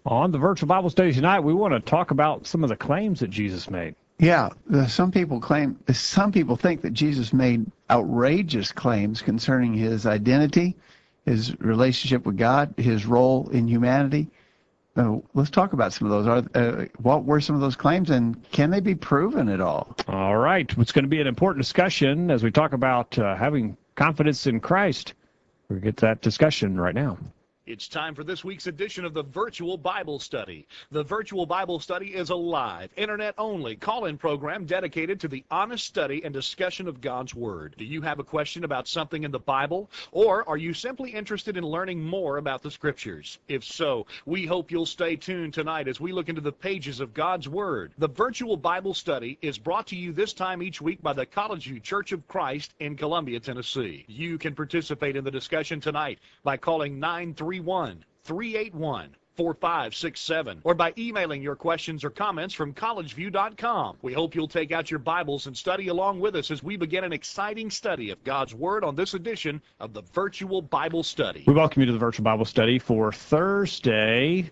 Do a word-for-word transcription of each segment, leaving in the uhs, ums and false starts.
On the virtual Bible study tonight, we want to talk about some of the claims that Jesus made. Yeah, the, some people claim, some people think that Jesus made outrageous claims concerning his identity, his relationship with God, his role in humanity. Uh, let's talk about some of those. Are, uh, what were some of those claims, and can they be proven at all? All right. It's going to be an important discussion as we talk about uh, having confidence in Christ. We'll get to that discussion right now. It's time for this week's edition of the Virtual Bible Study. The Virtual Bible Study is a live, internet-only call-in program dedicated to the honest study and discussion of God's Word. Do you have a question about something in the Bible? Or are you simply interested in learning more about the Scriptures? If so, we hope you'll stay tuned tonight as we look into the pages of God's Word. The Virtual Bible Study is brought to you this time each week by the College View Church of Christ in Columbia, Tennessee. You can participate in the discussion tonight by calling nine three one, three eight one, four five six seven or by emailing your questions or comments from college view dot com. We hope you'll take out your Bibles and study along with us as we begin an exciting study of God's Word on this edition of the Virtual Bible Study. We welcome you to the Virtual Bible Study for Thursday,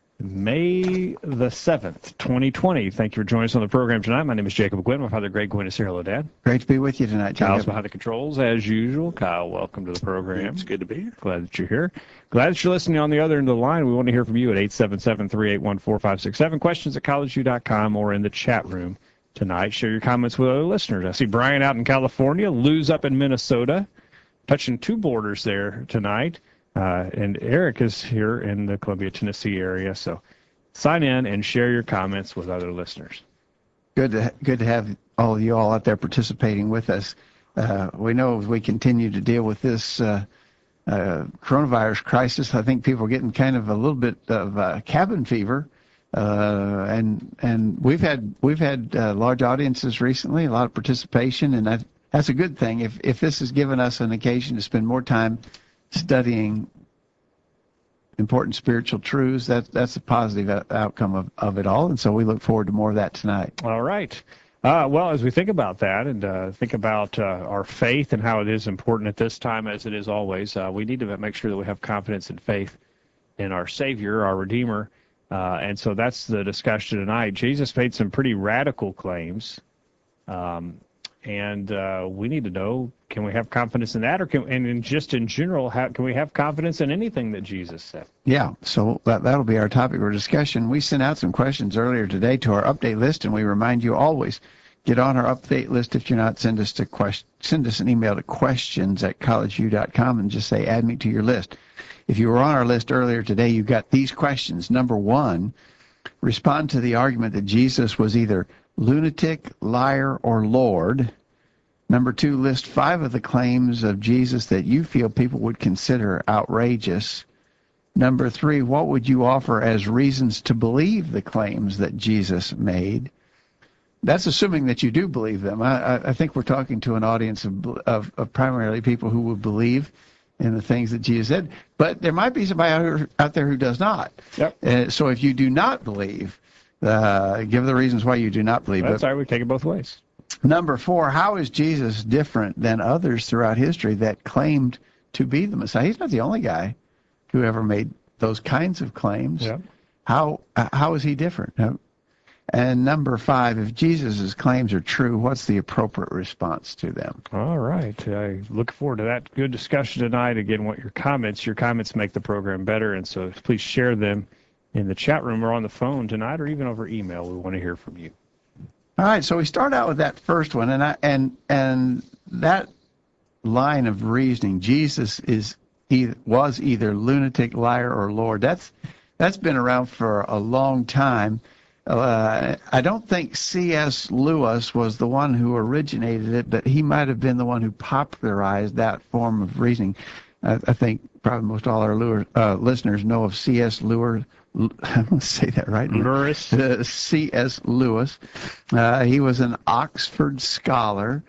May the seventh, twenty twenty. Thank you for joining us on the program tonight. My name is Jacob Gwynn. My father, Greg Gwynn, is here. Hello, Dad. Great to be with you tonight, Jacob. Kyle's behind the controls, as usual. Kyle, welcome to the program. It's good to be here. Glad that you're here. Glad that you're listening on the other end of the line. We want to hear from you at eight seven seven, three eight one, four five six seven, questions at college view dot com or in the chat room tonight. Share your comments with other listeners. I see Brian out in California, Lou's up in Minnesota, touching two borders there tonight. Uh, and Eric is here in the Columbia, Tennessee area. So sign in and share your comments with other listeners. Good to, good to have all of you all out there participating with us. Uh, we know as we continue to deal with this uh, uh, coronavirus crisis, I think people are getting kind of a little bit of uh, cabin fever. Uh, and and we've had we've had uh, large audiences recently, a lot of participation, and that, that's a good thing. If, if this has given us an occasion to spend more time studying important spiritual truths, that, that's a positive outcome of, of it all. And so we look forward to more of that tonight. All right. Uh, well, as we think about that and uh, think about uh, our faith and how it is important at this time as it is always, uh, we need to make sure that we have confidence and faith in our Savior, our Redeemer. Uh, and so that's the discussion tonight. Jesus made some pretty radical claims. Um, and uh, we need to know, can we have confidence in that? Or can, and in just in general, how, can we have confidence in anything that Jesus said? Yeah, so that, that'll be our topic for discussion. We sent out some questions earlier today to our update list, and we remind you always, get on our update list. If you're not, send us to question, send us an email to questions at college view dot com and just say, add me to your list. If you were on our list earlier today, you got these questions. Number one, respond to the argument that Jesus was either lunatic, liar, or Lord. Number two, list five of the claims of Jesus that you feel people would consider outrageous. Number three, what would you offer as reasons to believe the claims that Jesus made? That's assuming that you do believe them. I, I think we're talking to an audience of, of, of primarily people who would believe in the things that Jesus said, but there might be somebody out there who does not. Yep. Uh, so if you do not believe, uh, give the reasons why you do not believe. That's all right, we take it both ways. Number four, how is Jesus different than others throughout history that claimed to be the Messiah? He's not the only guy who ever made those kinds of claims. Yep. How how is he different? And number five, if Jesus' claims are true, what's the appropriate response to them? All right. I look forward to that good discussion tonight. Again, what your comments, your comments make the program better, and so please share them in the chat room or on the phone tonight or even over email. We want to hear from you. All right, so we start out with that first one, and I, and and that line of reasoning, Jesus is either, was either lunatic, liar, or Lord. That's that's been around for a long time. Uh, I don't think C S Lewis was the one who originated it, but he might have been the one who popularized that form of reasoning. I, I think probably most all our lure, uh, listeners know of C S Lewis. I want to say that right. Lewis. Uh, C S Lewis. Uh, he was an Oxford scholar.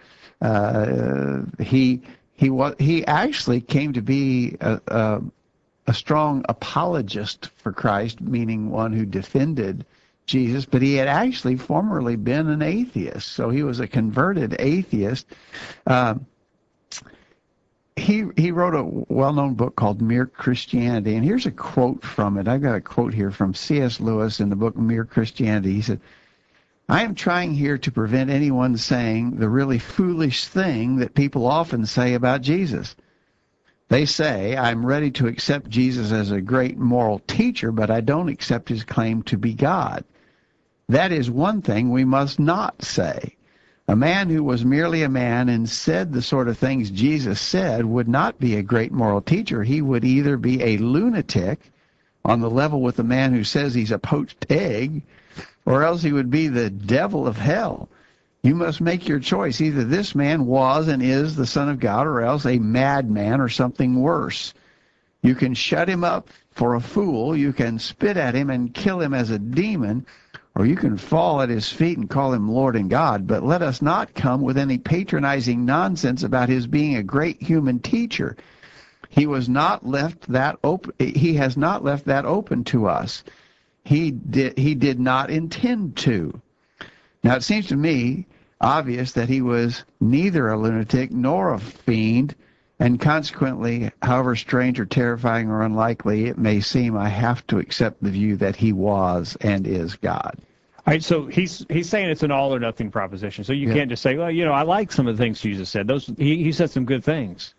Uh, he he was he actually came to be a, a, a strong apologist for Christ, meaning one who defended Jesus, but he had actually formerly been an atheist, so he was a converted atheist. Um, he he he wrote a well-known book called Mere Christianity, and here's a quote from it. I've got a quote here from C S Lewis in the book Mere Christianity. He said, "I am trying here to prevent anyone saying the really foolish thing that people often say about Jesus. They say, I'm ready to accept Jesus as a great moral teacher, but I don't accept his claim to be God. That is one thing we must not say. A man who was merely a man and said the sort of things Jesus said would not be a great moral teacher. He would either be a lunatic on the level with the man who says he's a poached egg, or else he would be the devil of hell. You must make your choice. Either this man was and is the Son of God, or else a madman or something worse. You can shut him up for a fool, you can spit at him and kill him as a demon, or you can fall at his feet and call him Lord and God. But let us not come with any patronizing nonsense about his being a great human teacher. He was not left that open. He has not left that open to us. He did, he did not intend to. Now, it seems to me obvious that he was neither a lunatic nor a fiend, and consequently, however strange or terrifying or unlikely it may seem, I have to accept the view that he was and is God." All right, so he's he's saying it's an all or nothing proposition. So you Yeah. can't just say, well, you know, I like some of the things Jesus said. Those he, he said some good things.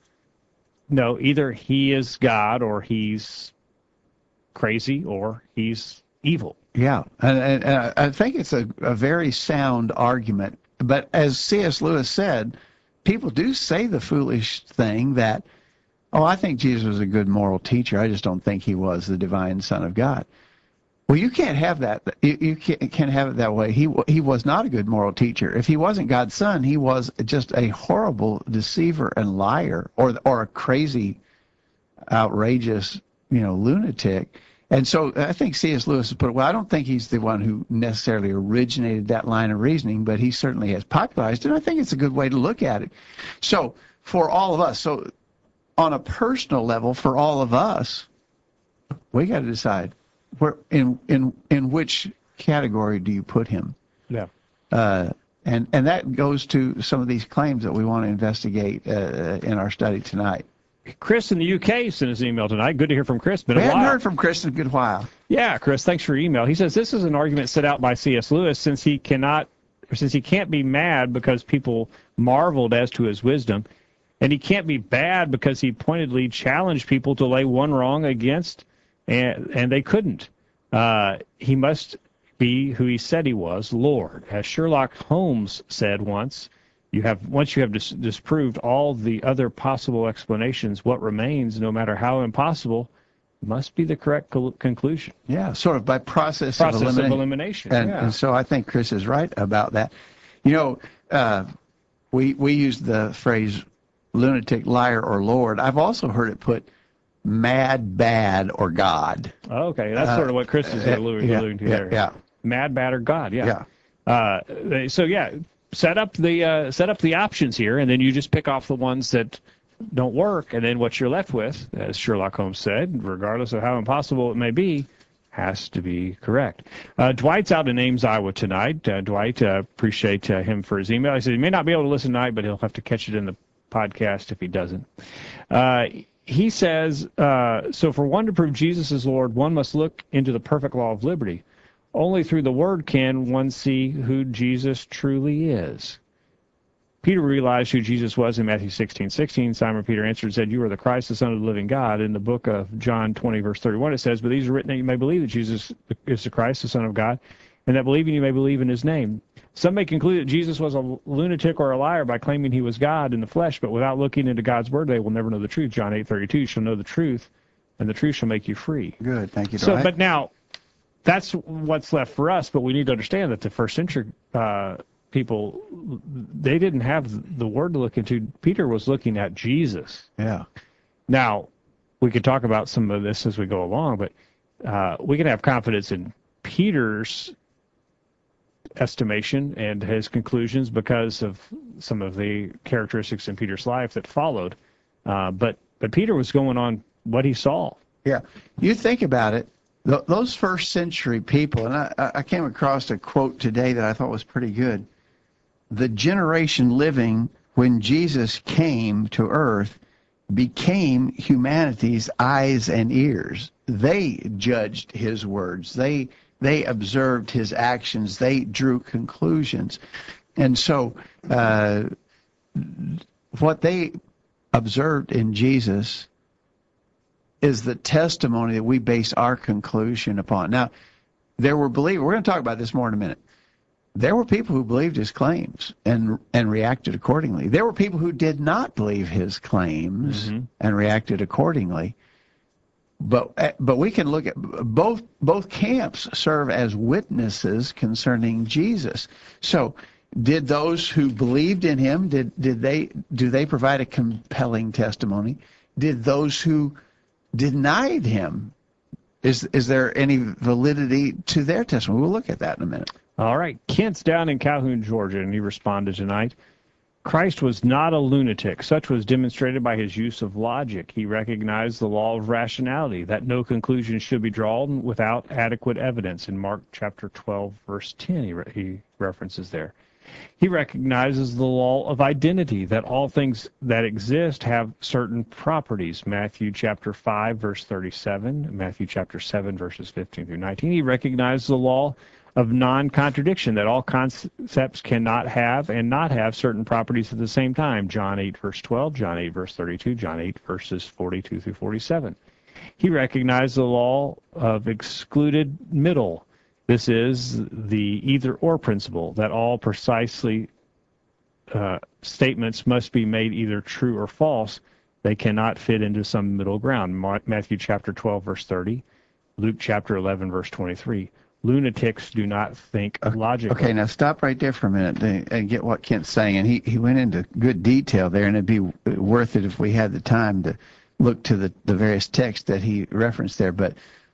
No, either he is God or he's crazy or he's evil. Yeah, and, and, and I think it's a, a very sound argument. But as C S Lewis said, people do say the foolish thing that, oh, I think Jesus was a good moral teacher. I just don't think he was the divine Son of God. Well, you can't have that. You, you can't, can't have it that way. He he was not a good moral teacher. If he wasn't God's son, he was just a horrible deceiver and liar, or or a crazy, outrageous, you know, lunatic. And so I think C S Lewis has put it, well, I don't think he's the one who necessarily originated that line of reasoning, but he certainly has popularized it, and I think it's a good way to look at it. So for all of us, so on a personal level, for all of us, we got to decide, where in in in which category do you put him? Yeah. Uh, and and that goes to some of these claims that we want to investigate uh, in our study tonight. Chris in the U K sent us an email tonight. Good to hear from Chris. Been We a haven't while. heard from Chris in a good while. Yeah, Chris, thanks for your email. He says this is an argument set out by C S Lewis since he cannot, or since he can't be mad because people marveled as to his wisdom, and he can't be bad because he pointedly challenged people to lay one wrong against, and and they couldn't. Uh, he must be who he said he was, Lord. As Sherlock Holmes said once, you have once you have dis- disproved all the other possible explanations, what remains, no matter how impossible, must be the correct col- conclusion. Yeah, sort of by process, Process of of elimination. elimination. And, yeah. and so I think Chris is right about that. You know, uh, we we use the phrase lunatic, liar, or Lord. I've also heard it put mad, bad, or God. Okay, that's Uh, sort of what Chris is uh, alluding, yeah, alluding to yeah, there. yeah. Mad, bad, or God. Yeah. Yeah. Uh, so yeah, set up the uh, set up the options here, and then you just pick off the ones that don't work, and then what you're left with, as Sherlock Holmes said, regardless of how impossible it may be, has to be correct. Uh, Dwight's out in Ames, Iowa tonight. Uh, Dwight, uh, appreciate uh, him for his email. He said he may not be able to listen tonight, but he'll have to catch it in the podcast if he doesn't. Uh, he says, uh, so for one to prove Jesus is Lord, one must look into the perfect law of liberty. Only through the Word can one see who Jesus truly is. Peter realized who Jesus was in Matthew sixteen sixteen. Simon Peter answered and said, "You are the Christ, the Son of the living God." In the book of John twenty, verse thirty-one, it says, "But these are written that you may believe that Jesus is the Christ, the Son of God, and that believing you may believe in his name." Some may conclude that Jesus was a lunatic or a liar by claiming he was God in the flesh, but without looking into God's Word, they will never know the truth. John eight thirty-two, "You shall know the truth, and the truth shall make you free." Good, thank you, So, Dwight. but now, that's what's left for us, but we need to understand that the first century uh, people, they didn't have the Word to look into. Peter was looking at Jesus. Yeah. Now, we could talk about some of this as we go along, but uh, we can have confidence in Peter's estimation and his conclusions because of some of the characteristics in Peter's life that followed. Uh, but but Peter was going on what he saw. Yeah. You think about it, th- those first century people, and I, I came across a quote today that I thought was pretty good. The generation living when Jesus came to earth became humanity's eyes and ears. They judged his words. They they observed his actions. They drew conclusions. And so uh, what they observed in Jesus is the testimony that we base our conclusion upon. Now, there were believers, we're going to talk about this more in a minute. There were people who believed his claims and and reacted accordingly. There were people who did not believe his claims mm-hmm. and reacted accordingly. But but we can look at both both camps serve as witnesses concerning Jesus. So did those who believed in him, did did they do they provide a compelling testimony? Did those who denied him, is is there any validity to their testimony? We'll look at that in a minute. All right. Kent's down in Calhoun, Georgia, and he responded tonight. Christ was not a lunatic. Such was demonstrated by his use of logic. He recognized the law of rationality, that no conclusion should be drawn without adequate evidence. In Mark chapter twelve, verse ten, he, re- he references there. He recognizes the law of identity, that all things that exist have certain properties. Matthew chapter five, verse thirty-seven, Matthew chapter seven, verses fifteen through nineteen. He recognizes the law of non-contradiction, that all concepts cannot have and not have certain properties at the same time. John eight, verse twelve, John eight, verse thirty-two, John eight, verses forty-two through forty-seven. He recognized the law of excluded middle. This is the either-or principle, that all precisely uh, statements must be made either true or false. They cannot fit into some middle ground. Matthew chapter twelve, verse thirty, Luke chapter eleven, verse twenty-three. Lunatics do not think logically. Okay, now stop right there for a minute and, and get what Kent's saying. And he, he went into good detail there, and it'd be worth it if we had the time to look to the, the various texts that he referenced there. But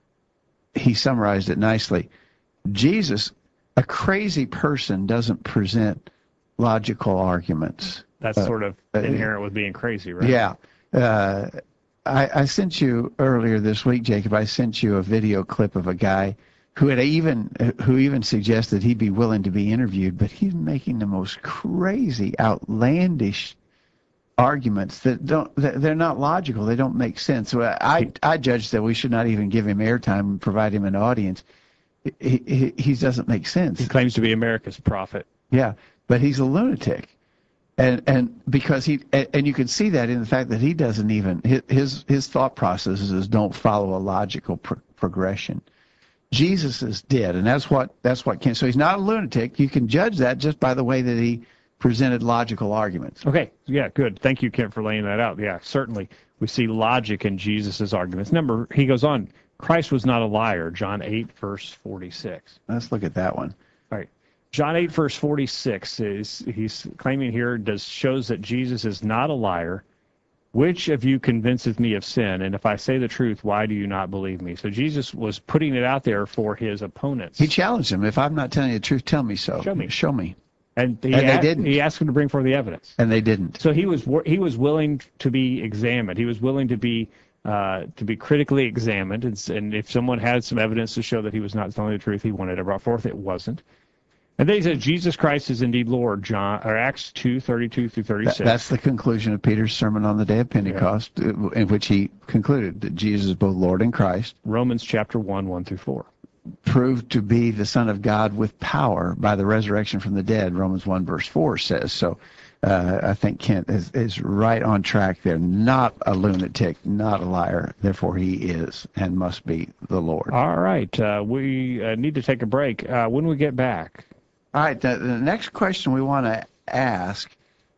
he summarized it nicely. Jesus, a crazy person, doesn't present logical arguments. That's uh, sort of inherent uh, with being crazy, right? Yeah. Uh, I, I sent you earlier this week, Jacob, I sent you a video clip of a guy who had even who even suggested he'd be willing to be interviewed, but he's making the most crazy, outlandish arguments that don't that they're not logical. They don't make sense. So I I judge that we should not even give him airtime and provide him an audience. He, he he doesn't make sense. He claims to be America's prophet. Yeah, but he's a lunatic, and and because he and, and you can see that in the fact that he doesn't even his his thought processes don't follow a logical pro- progression. Jesus is dead, and that's what that's what can. So he's not a lunatic. You can judge that just by the way that he presented logical arguments. Okay, yeah, good. Thank you, Kent, for laying that out. Yeah, certainly we see logic in Jesus's arguments. Number, he goes on. Christ was not a liar. John eight, verse forty-six. Let's look at that one. All right, John eight, verse forty-six is he's claiming here does shows that Jesus is not a liar. Which of you convinceth me of sin? And if I say the truth, why do you not believe me? So Jesus was putting it out there for his opponents. He challenged them. If I'm not telling you the truth, tell me so. Show me. Show me. And, he and asked, they didn't. He asked them to bring forth the evidence. And they didn't. So he was he was willing to be examined. He was willing to be uh, to be critically examined. And, and if someone had some evidence to show that he was not telling the truth, he wanted it brought forth. It wasn't. And then he says, Jesus Christ is indeed Lord, John, or Acts two, thirty-two through thirty-six. That, that's the conclusion of Peter's sermon on the day of Pentecost, yeah. in which he concluded that Jesus is both Lord and Christ. Romans chapter one, one through four. Proved to be the Son of God with power by the resurrection from the dead, Romans one, verse four says. So uh, I think Kent is, is right on track there. Not a lunatic, not a liar. Therefore, he is and must be the Lord. All right. Uh, we uh, need to take a break. Uh, when we get back... All right, the, the next question we want to ask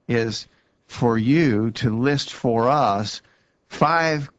is for you to list for us five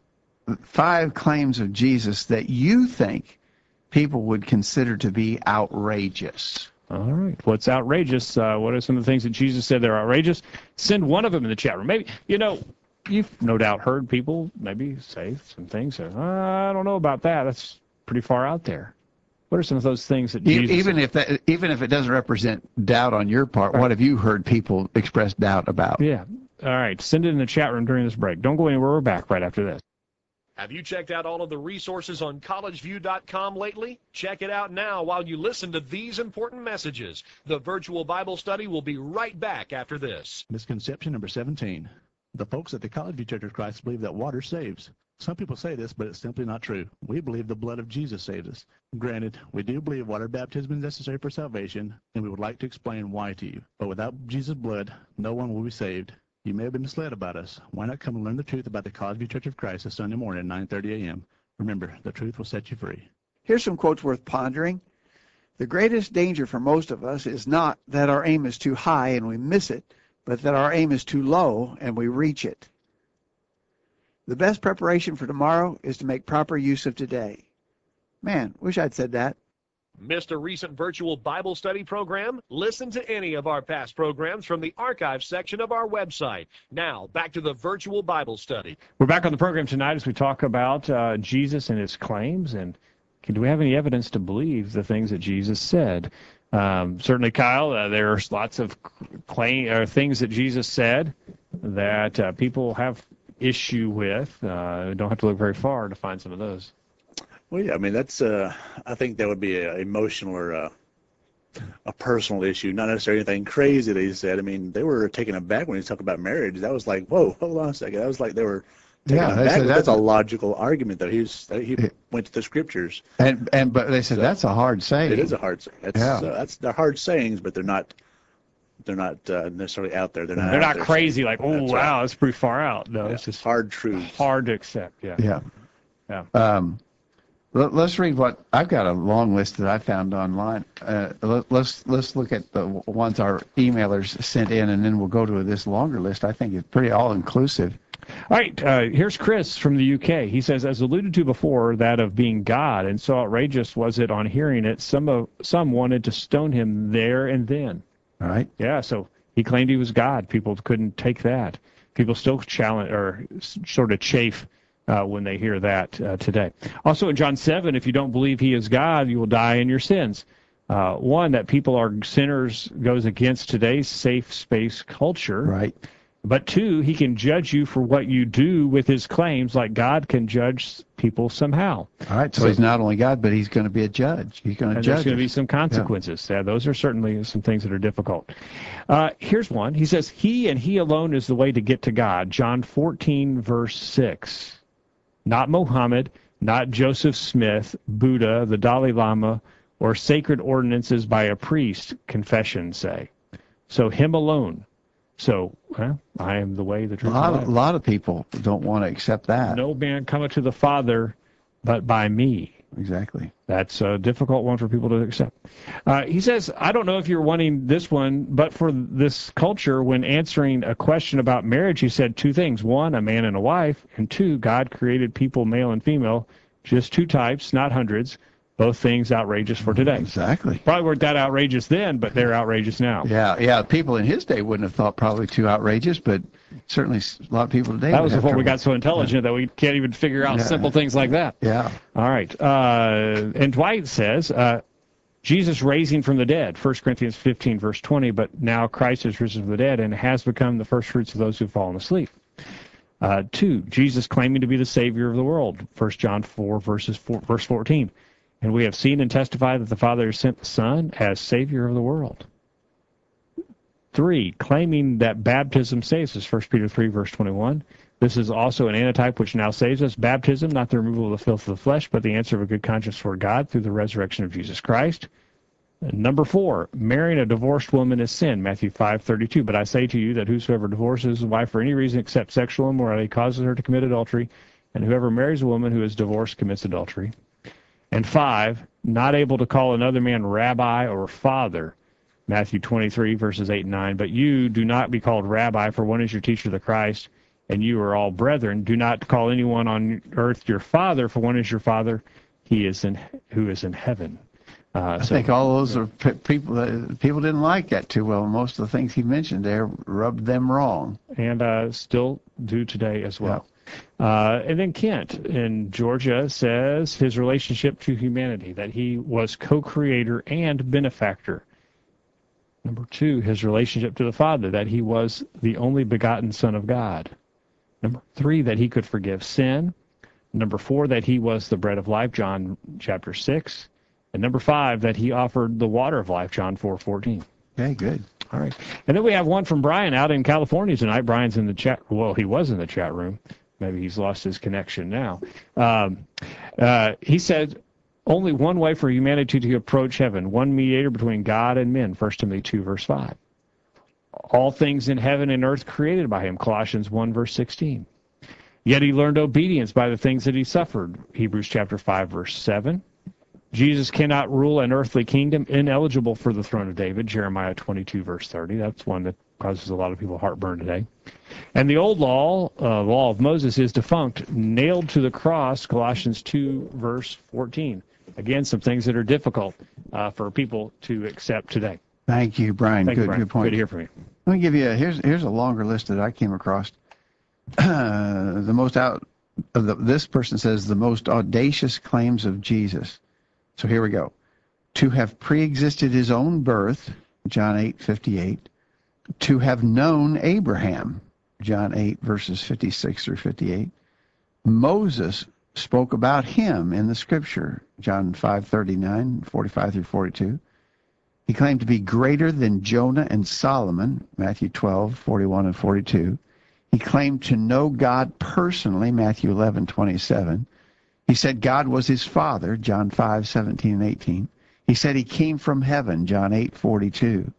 five claims of Jesus that you think people would consider to be outrageous. All right. What's outrageous? Uh, what are some of the things that Jesus said they're outrageous? Send one of them in the chat room. Maybe, you know, you've no doubt heard people maybe say some things. Uh, I don't know about that. That's pretty far out there. What are some of those things that Jesus even said? if that even if it doesn't represent doubt on your part, right. What have you heard people express doubt about? Yeah. All right. Send it in the chat room during this break. Don't go anywhere. We're back right after this. Have you checked out all of the resources on college view dot com lately? Check it out now while you listen to these important messages. The virtual Bible study will be right back after this. Misconception number seventeen. The folks at the College View Church of Christ believe that water saves. Some people say this, but it's simply not true. We believe the blood of Jesus saves us. Granted, we do believe water baptism is necessary for salvation, and we would like to explain why to you. But without Jesus' blood, no one will be saved. You may have been misled about us. Why not come and learn the truth about the College View Church of Christ this Sunday morning at nine thirty a m? Remember, the truth will set you free. Here's some quotes worth pondering. The greatest danger for most of us is not that our aim is too high and we miss it, but that our aim is too low and we reach it. The best preparation for tomorrow is to make proper use of today. Man, wish I'd said that. Missed a recent virtual Bible study program? Listen to any of our past programs from the archive section of our website. Now, back to the virtual Bible study. We're back on the program tonight as we talk about uh, Jesus and his claims, and do we have any evidence to believe the things that Jesus said? Um, certainly, Kyle, uh, there's lots of claim, or things that Jesus said that uh, people have issue with. Uh, don't have to look very far to find some of those. Well, yeah, I mean, that's, uh, I think that would be an emotional or a, a personal issue, not necessarily anything crazy that he said. I mean, they were taken aback when he talked about marriage. That was like, whoa, hold on a second. That was like they were taken Yeah, they aback. said That's that- a logical argument, though. He, was, he went to the scriptures. And and but they said So, that's a hard saying. It is a hard saying. That's, Yeah. uh, that's, they're hard sayings, but they're not they're not uh, necessarily out there. They're not, They're out not there crazy saying, like, oh, that's wow, right. that's pretty far out. No, Yeah, it's just hard truths. hard to accept. Yeah. Yeah. Yeah. Um, let, let's read what I've got a long list that I found online. Uh, let, let's let's look at the ones our emailers sent in, and then we'll go to this longer list. I think it's pretty all inclusive. All right, uh, here's Chris from the U K. He says, as alluded to before, that of being God, and so outrageous was it on hearing it, some of, some wanted to stone him there and then. All right. Yeah, so he claimed he was God. People couldn't take that. People still challenge or sort of chafe uh, when they hear that uh, today. Also in John seven, if you don't believe he is God, you will die in your sins. Uh, one, that people are sinners goes against today's safe space culture. Right. But two, he can judge you for what you do with his claims, like God can judge people somehow. All right. So, So- he's not only God, but he's going to be a judge. He's going to And judge. there's going to be us. some consequences. Yeah. those are certainly some things that are difficult. Uh, here's one. He says, he and he alone is the way to get to God. John fourteen, verse six. Not Mohammed, not Joseph Smith, Buddha, the Dalai Lama, or sacred ordinances by a priest, confessions say. So him alone. So, well, I am the way, the A truth, lot and of, life. a lot of people don't want to accept that. No man cometh to the Father but by me. Exactly. That's a difficult one for people to accept. Uh, he says, I don't know if you're wanting this one, but for this culture, when answering a question about marriage, he said two things. One, a man and a wife, and two, God created people, male and female, just two types, not hundreds. Both things outrageous for today. Exactly. Probably weren't that outrageous then, but they're outrageous now. Yeah, yeah. People in his day wouldn't have thought probably too outrageous, but certainly a lot of people today. That would was have before we trouble. got so intelligent that we can't even figure out Yeah. simple things like that. Yeah. All right. Uh, and Dwight says, uh, Jesus raising from the dead, First Corinthians fifteen, verse twenty, but now Christ is risen from the dead and has become the first fruits of those who've fallen asleep. Uh, two, Jesus claiming to be the Savior of the world, First John four, verses four, verse fourteen. And we have seen and testified that the Father has sent the Son as Savior of the world. Three, claiming that baptism saves us, First Peter three, verse twenty-one. This is also an antitype which now saves us. Baptism, not the removal of the filth of the flesh, but the answer of a good conscience for God through the resurrection of Jesus Christ. And number four, marrying a divorced woman is sin, Matthew five, thirty-two. But I say to you that whosoever divorces his wife for any reason except sexual immorality causes her to commit adultery, and whoever marries a woman who is divorced commits adultery. And five, not able to call another man rabbi or father, Matthew twenty-three, verses eight and nine. But you do not be called rabbi, for one is your teacher, the Christ, and you are all brethren. Do not call anyone on earth your father, for one is your father, he is in who is in heaven. Uh, I so, think all those are pe- people that people didn't like that too well. Most of the things he mentioned there rubbed them wrong. and uh, still do today as well. Uh, and then Kent in Georgia says his relationship to humanity, that he was co-creator and benefactor. Number two, his relationship to the Father, that he was the only begotten Son of God. Number three, that he could forgive sin. Number four, that he was the bread of life, John chapter six. And number five, that he offered the water of life, John four fourteen. Okay, good. All right. And then we have one from Brian out in California tonight. Brian's in the chat. Well, he was in the chat room. Maybe he's lost his connection now. Um, uh, he said, only one way for humanity to approach heaven, one mediator between God and men, First Timothy two, verse five. All things in heaven and earth created by him, Colossians one, verse sixteen. Yet he learned obedience by the things that he suffered, Hebrews chapter five, verse seven. Jesus cannot rule an earthly kingdom, ineligible for the throne of David, Jeremiah twenty-two, verse thirty. That's one that causes a lot of people heartburn today. And the old law, uh, law of Moses, is defunct, nailed to the cross, Colossians two, verse fourteen. Again, some things that are difficult uh, for people to accept today. Thank you, Brian. Thank good, you, Brian. good point. Good to hear from you. Let me give you a, here's here's a longer list that I came across. Uh, the most out, of the, this person says the most audacious claims of Jesus. So here we go. To have pre-existed his own birth, John eight fifty-eight. To have known Abraham, John eight verses fifty-six through fifty-eight. Moses spoke about him in the scripture, John five thirty-nine, forty-five through forty-two. He claimed to be greater than Jonah and Solomon, Matthew twelve, forty-one and forty-two. He claimed to know God personally, Matthew eleven, twenty-seven. He said God was his father, John five, seventeen and eighteen. He said he came from heaven, John eight, forty-two.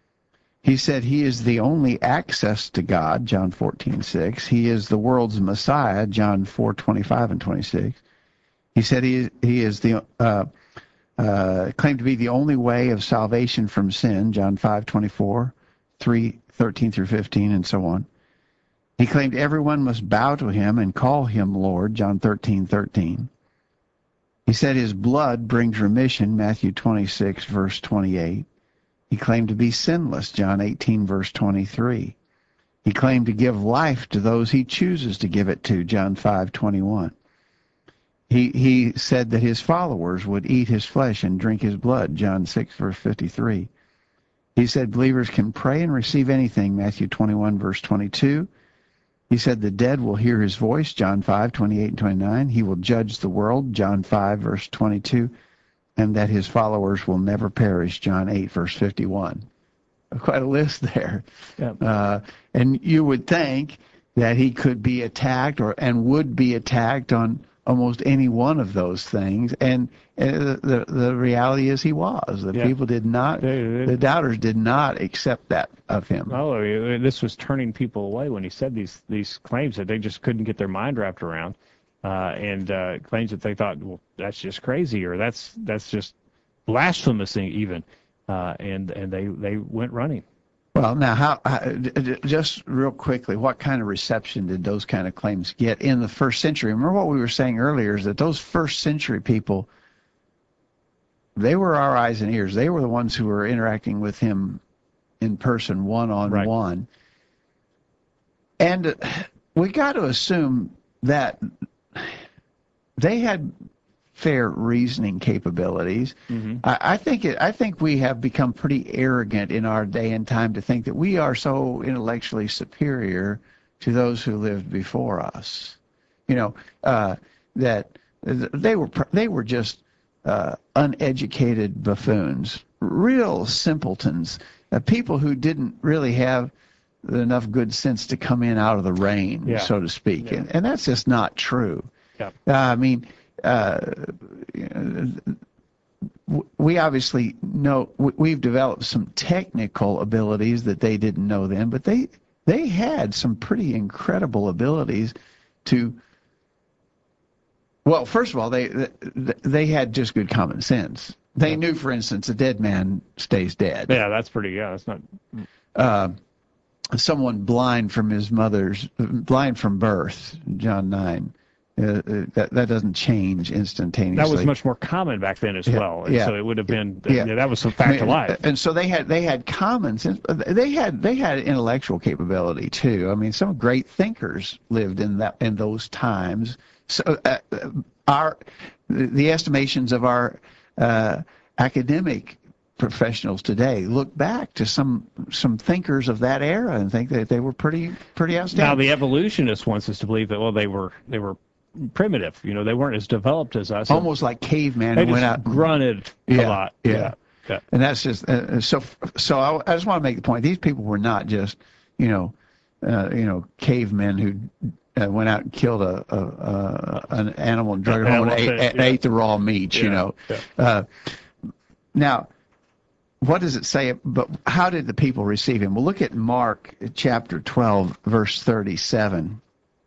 He said he is the only access to God, John fourteen, six. He is the world's Messiah, John four, twenty-five and twenty-six. He said he, he is the, uh, uh, claimed to be the only way of salvation from sin, John five, twenty-four, three, thirteen through fifteen, and so on. He claimed everyone must bow to him and call him Lord, John thirteen, thirteen. He said his blood brings remission, Matthew twenty-six, verse twenty-eight. He claimed to be sinless, John eighteen, verse twenty-three. He claimed to give life to those he chooses to give it to, John five, twenty-one. He, he said that his followers would eat his flesh and drink his blood, John six, verse fifty-three. He said believers can pray and receive anything, Matthew twenty-one, verse twenty-two. He said the dead will hear his voice, John five, twenty-eight and twenty-nine. He will judge the world, John five, verse twenty-two. And that his followers will never perish, John eight, verse fifty-one. Quite a list there. Yep. Uh, and you would think that he could be attacked or and would be attacked on almost any one of those things. And, and the, the reality is he was. The Yeah. people did not, They- they- the doubters did not accept that of him. Oh, this was turning people away when he said these these claims that they just couldn't get their mind wrapped around, uh, and uh, claims that they thought, well, that's just crazy, or that's that's just blasphemous even, uh, and and they they went running. Well, now, how, how, just real quickly, what kind of reception did those kind of claims get in the first century? Remember what we were saying earlier is that those first century people, they were our eyes and ears. They were the ones who were interacting with him in person, one-on-one. Right. And we got to assume that they had fair reasoning capabilities. Mm-hmm. I, I think it, I think we have become pretty arrogant in our day and time to think that we are so intellectually superior to those who lived before us. You know, uh, that they were they were just uh, uneducated buffoons, real simpletons, uh, people who didn't really have enough good sense to come in out of the rain, yeah. so to speak. Yeah. And, and that's just not true. Yeah. Uh, I mean, uh, we obviously know we've developed some technical abilities that they didn't know then, but they they had some pretty incredible abilities to. Well, first of all, they they had just good common sense. They yeah. knew, for instance, a dead man stays dead. Yeah, that's pretty. Yeah, that's not. Uh, someone blind from his mother's blind from birth, John nine. Uh, that that doesn't change instantaneously. That was much more common back then as yeah, well. And yeah. so it would have been yeah. yeah, that was some fact I mean, of life. And so they had they had common sense. They had they had intellectual capability too. I mean, some great thinkers lived in that in those times. So uh, our the estimations of our uh, academic professionals today look back to some some thinkers of that era and think that they were pretty pretty outstanding. Now the evolutionists wants us to believe that well they were they were primitive, you know, they weren't as developed as us. Almost like cavemen they who went out and grunted yeah, a lot. Yeah. yeah. Yeah. And that's just uh, so. So I, I just want to make the point: these people were not just, you know, uh, you know, cavemen who uh, went out and killed a, a, a an animal and drug it home and ate, Elephant, yeah. ate the raw meat. You Yeah, know. yeah. Uh, now, what does it say? But how did the people receive him? Well, look at Mark chapter twelve, verse thirty-seven.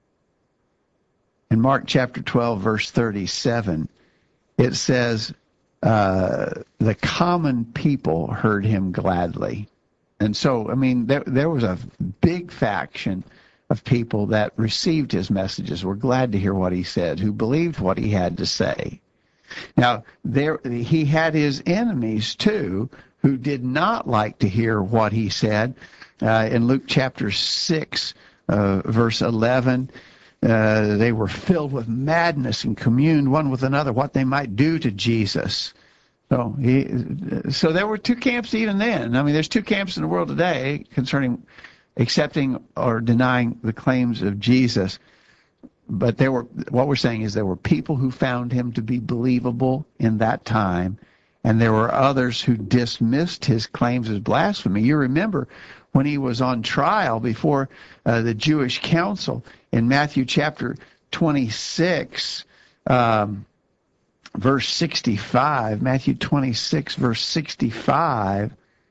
In Mark chapter twelve, verse thirty-seven, it says, uh, the common people heard him gladly. And so, I mean, there, there was a big faction of people that received his messages, were glad to hear what he said, who believed what he had to say. Now, there he had his enemies, too, who did not like to hear what he said. Uh, in Luke chapter six, uh, verse eleven, uh, they were filled with madness and communed one with another what they might do to Jesus. So, he, so there were two camps even then. I mean, there's two camps in the world today concerning accepting or denying the claims of Jesus. But there were, what we're saying is there were people who found him to be believable in that time, and there were others who dismissed his claims as blasphemy. You remember when he was on trial before uh, the Jewish council in Matthew chapter twenty-six, um, verse sixty-five, Matthew twenty-six, verse sixty-five,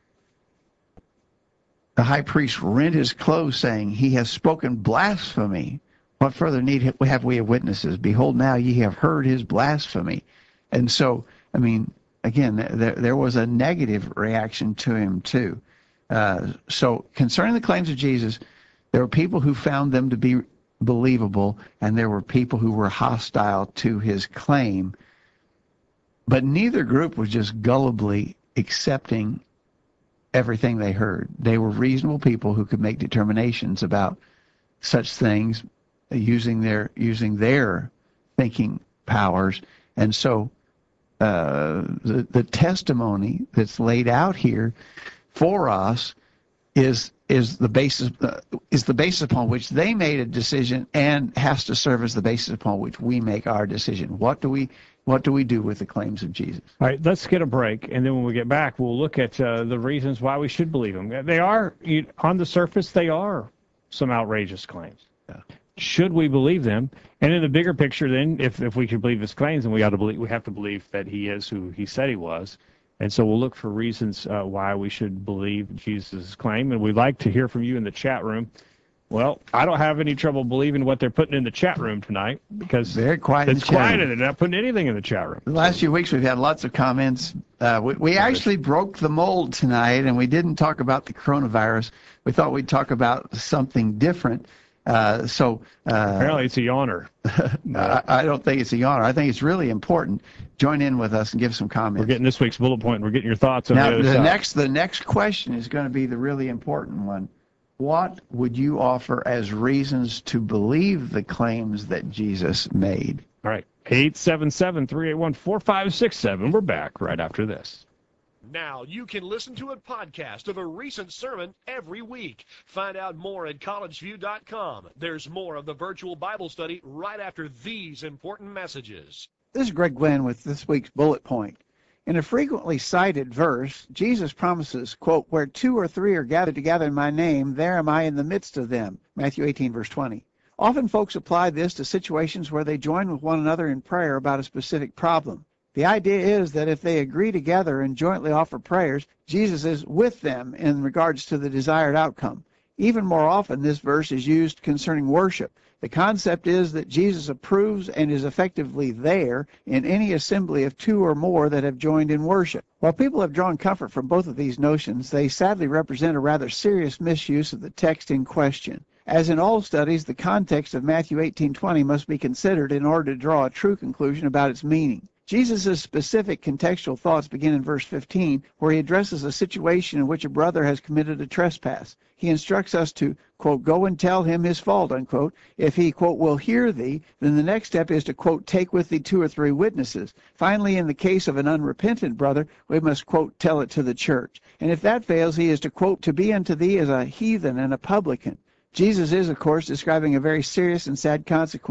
the high priest rent his clothes, saying, he has spoken blasphemy. What further need have we of witnesses? Behold, now ye have heard his blasphemy. And so, I mean, again, there, there was a negative reaction to him too. Uh, so concerning the claims of Jesus, there were people who found them to be believable, and there were people who were hostile to his claim. But neither group was just gullibly accepting everything they heard. They were reasonable people who could make determinations about such things using their using their thinking powers. And so uh, the, the testimony that's laid out here for us is is the basis uh, is the basis upon which they made a decision, and has to serve as the basis upon which we make our decision. What do we what do we do with the claims of Jesus? All right, let's get a break, and then when we get back, we'll look at uh, the reasons why we should believe them. They are, you, on the surface, they are some outrageous claims. Yeah. Should we believe them? And in the bigger picture, then, if if we could believe his claims, then we ought to believe we have to believe that he is who he said he was. And so we'll look for reasons uh, why we should believe Jesus' claim. And we'd like to hear from you in the chat room. Well, I don't have any trouble believing what they're putting in the chat room tonight, because Very quiet in it's the chat quiet room. and they're not putting anything in the chat room. The last few weeks we've had lots of comments. Uh, we we actually broke the mold tonight, and we didn't talk about the coronavirus. We thought we'd talk about something different. Uh, so uh, Apparently it's a yawner. I, I don't think it's a honor. I think it's really important. Join in with us and give some comments. We're getting this week's bullet point. We're getting your thoughts on now, the other the side. next the next question is going to be the really important one. What would you offer as reasons to believe the claims that Jesus made? All right, eight seven seven, three eight one, four five six seven. We're back right after this. Now you can listen to a podcast of a recent sermon every week. Find out more at college view dot com. There's more of the virtual Bible study right after these important messages. This is Greg Glenn with this week's bullet point. In a frequently cited verse, Jesus promises, quote, where two or three are gathered together in my name, there am I in the midst of them. Matthew eighteen, verse twenty. Often folks apply this to situations where they join with one another in prayer about a specific problem. The idea is that if they agree together and jointly offer prayers, Jesus is with them in regards to the desired outcome. Even more often, this verse is used concerning worship. The concept is that Jesus approves and is effectively there in any assembly of two or more that have joined in worship. While people have drawn comfort from both of these notions, they sadly represent a rather serious misuse of the text in question. As in all studies, the context of Matthew eighteen twenty must be considered in order to draw a true conclusion about its meaning. Jesus' specific contextual thoughts begin in verse fifteen, where he addresses a situation in which a brother has committed a trespass. He instructs us to, quote, go and tell him his fault, unquote. If he, quote, will hear thee, then the next step is to, quote, take with thee two or three witnesses. Finally, in the case of an unrepentant brother, we must, quote, tell it to the church. And if that fails, he is to, quote, to be unto thee as a heathen and a publican. Jesus is, of course, describing a very serious and sad consequence.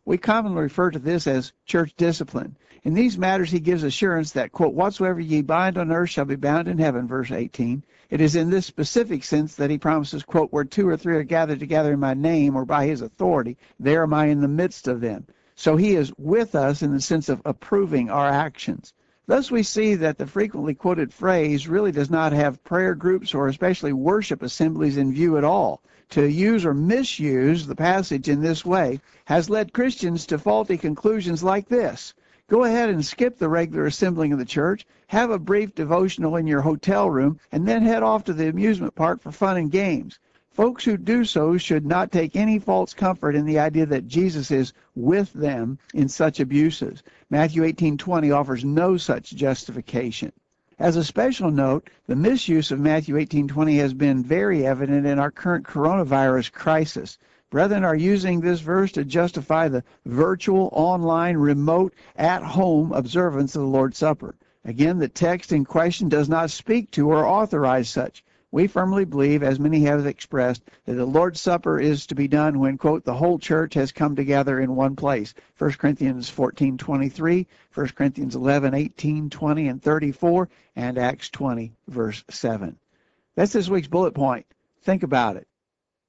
We commonly refer to this as church discipline. In these matters, he gives assurance that, quote, whatsoever ye bind on earth shall be bound in heaven, verse eighteen. It is in this specific sense that he promises, quote, where two or three are gathered together in my name or by his authority, there am I in the midst of them. So he is with us in the sense of approving our actions. Thus we see that the frequently quoted phrase really does not have prayer groups or especially worship assemblies in view at all. To use or misuse the passage in this way has led Christians to faulty conclusions like this. Go ahead and skip the regular assembling of the church, have a brief devotional in your hotel room, and then head off to the amusement park for fun and games. Folks who do so should not take any false comfort in the idea that Jesus is with them in such abuses. Matthew eighteen twenty offers no such justification. As a special note, the misuse of Matthew eighteen twenty has been very evident in our current coronavirus crisis. Brethren are using this verse to justify the virtual, online, remote, at-home observance of the Lord's Supper. Again, the text in question does not speak to or authorize such. We firmly believe, as many have expressed, that the Lord's Supper is to be done when, quote, the whole church has come together in one place. First Corinthians fourteen twenty-three, First Corinthians eleven eighteen, twenty, and thirty-four, and Acts twenty, verse seven. That's this week's bullet point. Think about it.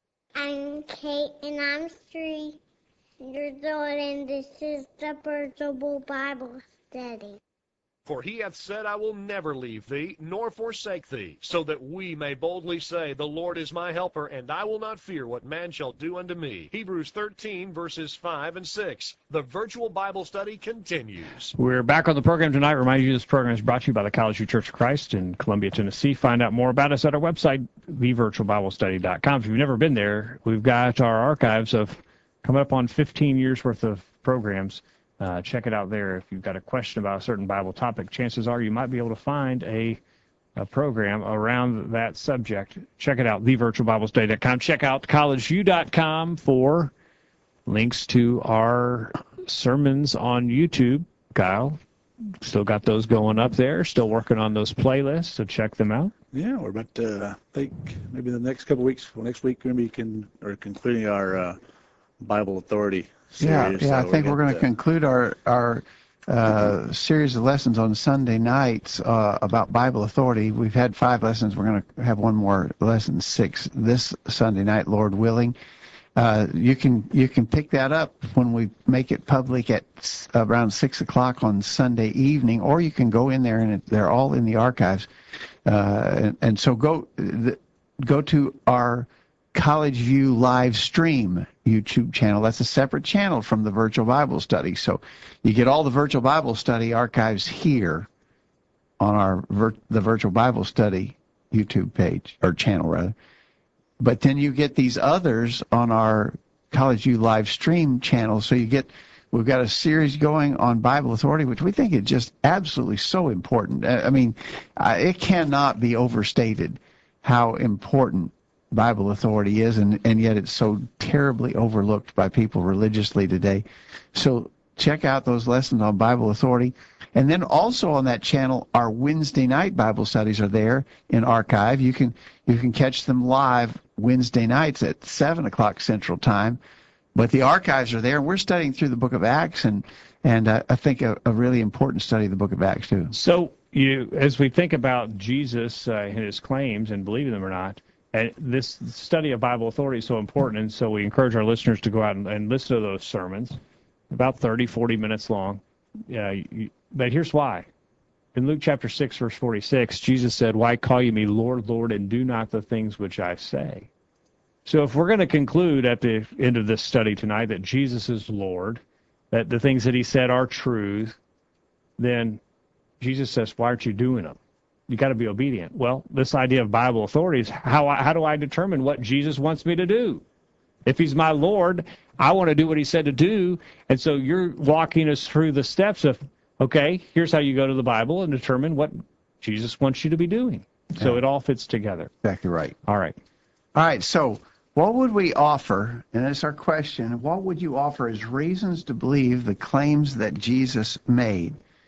I'm Kate, and I'm three years old, and this is the Virtual Bible Study. For he hath said, I will never leave thee, nor forsake thee, so that we may boldly say, the Lord is my helper, and I will not fear what man shall do unto me. Hebrews thirteen, verses five and six. The Virtual Bible Study continues. We're back on the program tonight. Remind you this program is brought to you by the College View Church of Christ in Columbia, Tennessee. Find out more about us at our website, the virtual bible study dot com. If you've never been there, we've got our archives of coming up on fifteen years worth of programs. Uh, check it out there. If you've got a question about a certain Bible topic, chances are you might be able to find a, a program around that subject. Check it out, the virtual bible study dot com. Check out college view dot com for links to our sermons on YouTube. Kyle, still got those going up there. Still working on those playlists, so check them out. Yeah, we're about to, I think, maybe the next couple of weeks, well, next week, maybe we can, or concluding our uh, Bible Authority series. Yeah, yeah. So I think we're going to uh, conclude our our uh, series of lessons on Sunday nights uh, about Bible authority. We've had five lessons. We're going to have one more lesson, six, this Sunday night, Lord willing. Uh, you can you can pick that up when we make it public at s- around six o'clock on Sunday evening, or you can go in there and it, they're all in the archives. Uh, and, and so go the, go to our College View live stream YouTube channel. That's a separate channel from the Virtual Bible Study. So you get all the Virtual Bible Study archives here on our vir- the Virtual Bible Study YouTube page, or channel rather. But then you get these others on our College View live stream channel. So you get, we've got a series going on Bible authority, which we think is just absolutely so important. I mean, it cannot be overstated how important Bible authority is, and, and yet it's so terribly overlooked by people religiously today. So check out those lessons on Bible authority. And then also on that channel, our Wednesday night Bible studies are there in archive. You can you can catch them live Wednesday nights at seven o'clock Central Time. But the archives are there, and we're studying through the book of Acts, and, and uh, I think a, a really important study of the book of Acts, too. So you, as we think about Jesus uh, and his claims and believing them or not, and this study of Bible authority is so important, and so we encourage our listeners to go out and, and listen to those sermons, about thirty, forty minutes long. Yeah, you, but here's why. In Luke chapter six, verse forty-six, Jesus said, why call you me Lord, Lord, and do not the things which I say? So if we're going to conclude at the end of this study tonight that Jesus is Lord, that the things that he said are truth, then Jesus says, why aren't you doing them? You got to be obedient. Well, this idea of Bible authority is how, I, how do I determine what Jesus wants me to do? If he's my Lord, I want to do what he said to do. And so you're walking us through the steps of, okay, here's how you go to the Bible and determine what Jesus wants you to be doing. So Yeah. it all fits together. Exactly right. All right. All right, so what would we offer, and that's our question, what would you offer as reasons to believe the claims that Jesus made?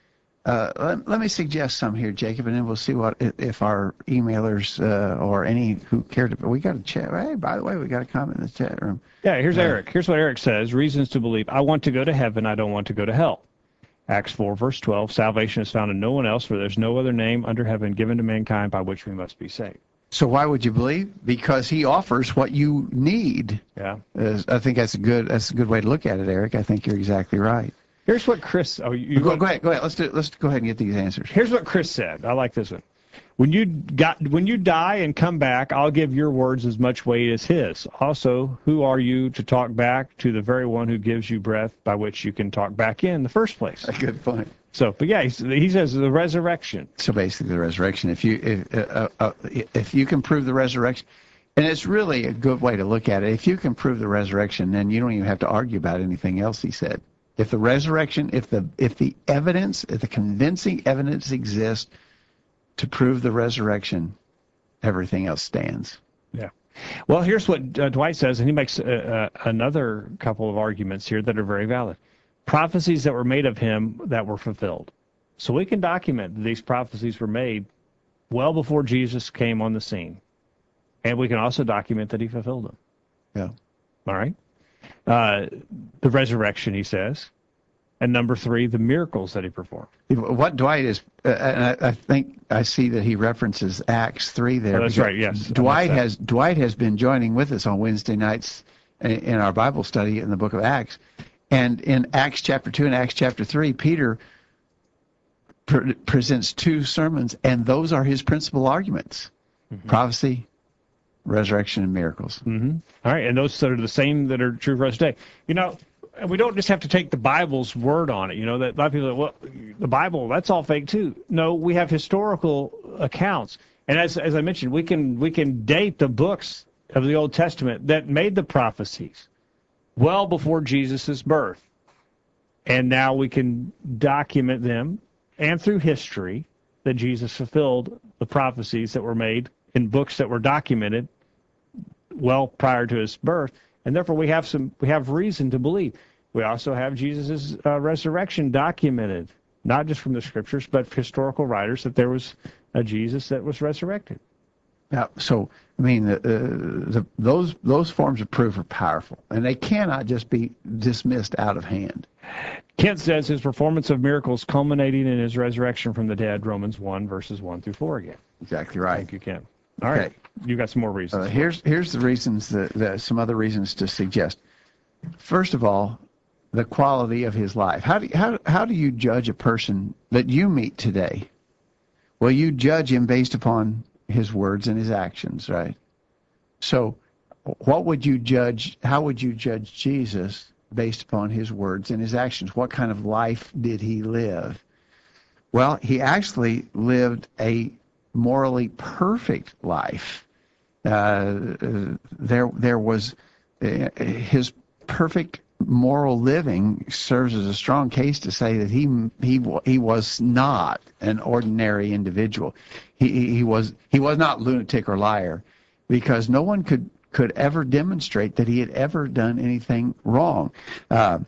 Uh, let, let me suggest some here, Jacob, and then we'll see what if our emailers uh, or any who care to. We got a chat. Hey, by the way, we got a comment in the chat room. Yeah, here's Uh, Eric. Here's what Eric says. Reasons to believe. I want to go to heaven. I don't want to go to hell. Acts four, verse twelve. Salvation is found in no one else, for there's no other name under heaven given to mankind by which we must be saved. So why would you believe? Because he offers what you need. Yeah. Uh, I think that's a good that's a good way to look at it, Eric. I think you're exactly right. Here's what Chris. Oh, you Go, go ahead. Go ahead. Let's do. Let's go ahead and get these answers. Here's what Chris said. I like this one. When you got when you die and come back, I'll give your words as much weight as his. Also, who are you to talk back to the very one who gives you breath by which you can talk back in the first place? A good point. So, but yeah, he, he says the resurrection. So basically, the resurrection. If you if, uh, uh, if you can prove the resurrection, and it's really a good way to look at it. If you can prove the resurrection, then you don't even have to argue about anything else he said. If the resurrection, if the if the evidence, if the convincing evidence exists to prove the resurrection, everything else stands. Yeah. Well, here's what uh, Dwight says, and he makes uh, uh, another couple of arguments here that are very valid. Prophecies that were made of him that were fulfilled. So we can document that these prophecies were made well before Jesus came on the scene. And we can also document that he fulfilled them. Yeah. All right. Uh, the resurrection, he says. And number three, the miracles that he performed. What Dwight is, uh, and I, I think I see that he references Acts three there. Oh, that's right, yes. Dwight has Dwight has been joining with us on Wednesday nights in, in our Bible study in the book of Acts. And in Acts chapter two and Acts chapter three, Peter pre- presents two sermons, and those are his principal arguments. Mm-hmm. Prophecy, resurrection, and miracles. Mm-hmm. All right, and those that are the same that are true for us today. You know, we don't just have to take the Bible's word on it. You know, that a lot of people say, well, the Bible, that's all fake too. No, we have historical accounts. And as as I mentioned, we can we can date the books of the Old Testament that made the prophecies well before Jesus' birth. And now we can document them, and through history, that Jesus fulfilled the prophecies that were made in books that were documented well prior to his birth. And therefore, we have some we have reason to believe. We also have Jesus' uh, resurrection documented, not just from the scriptures, but historical writers, that there was a Jesus that was resurrected. Now, so I mean, the, uh, the, those those forms of proof are powerful, and they cannot just be dismissed out of hand. Kent says his performance of miracles culminating in his resurrection from the dead, Romans one, verses one through four again. Exactly right. Thank you, Kent. All right, Okay. You got some more reasons. Uh, here's here's the reasons that, that some other reasons to suggest. First of all, the quality of his life. How do you, how how do you judge a person that you meet today? Well, you judge him based upon his words and his actions, right? So, what would you judge? How would you judge Jesus based upon his words and his actions? What kind of life did he live? Well, he actually lived a morally perfect life. Uh, there, there was uh, his perfect moral living serves as a strong case to say that he he he was not an ordinary individual. He he was he was not lunatic or liar, because no one could could ever demonstrate that he had ever done anything wrong. Uh,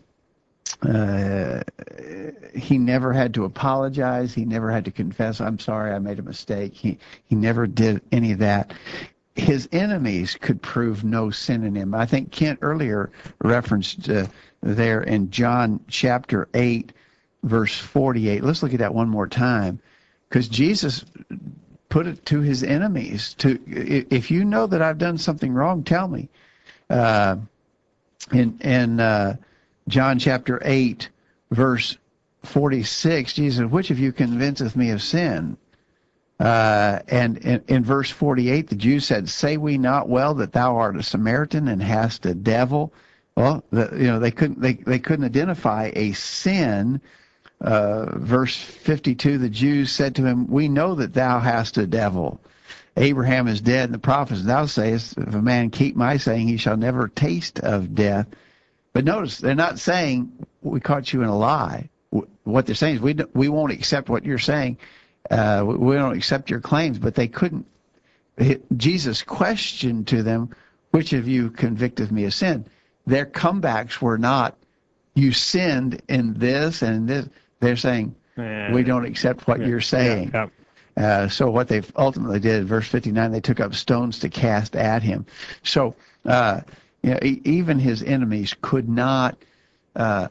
Uh, he never had to apologize. He never had to confess, I'm sorry, I made a mistake. He he never did any of that. His enemies could prove no sin in him. I think Kent earlier referenced uh, there in John chapter eight, verse forty-eight. Let's look at that one more time, because Jesus put it to his enemies, to, if you know that I've done something wrong, tell me. Uh, in in uh, John chapter eight, verse forty-six, Jesus said, which of you convinceth me of sin? Uh, and in, in verse forty-eight, the Jews said, say we not well that thou art a Samaritan and hast a devil? Well, the, you know, they couldn't they, they couldn't identify a sin. Uh, verse fifty-two, the Jews said to him, we know that thou hast a devil. Abraham is dead, and the prophets, thou sayest, if a man keep my saying, he shall never taste of death. But notice, they're not saying, we caught you in a lie. What they're saying is, we we won't accept what you're saying. Uh, we don't accept your claims. But they couldn't. Jesus questioned to them, which of you convicteth me of sin? Their comebacks were not, you sinned in this and in this. They're saying, And, we don't accept what yeah, you're saying. Yeah, yeah. Uh, so what they ultimately did, verse fifty-nine, they took up stones to cast at him. So uh, you know, e- even his enemies could not uh,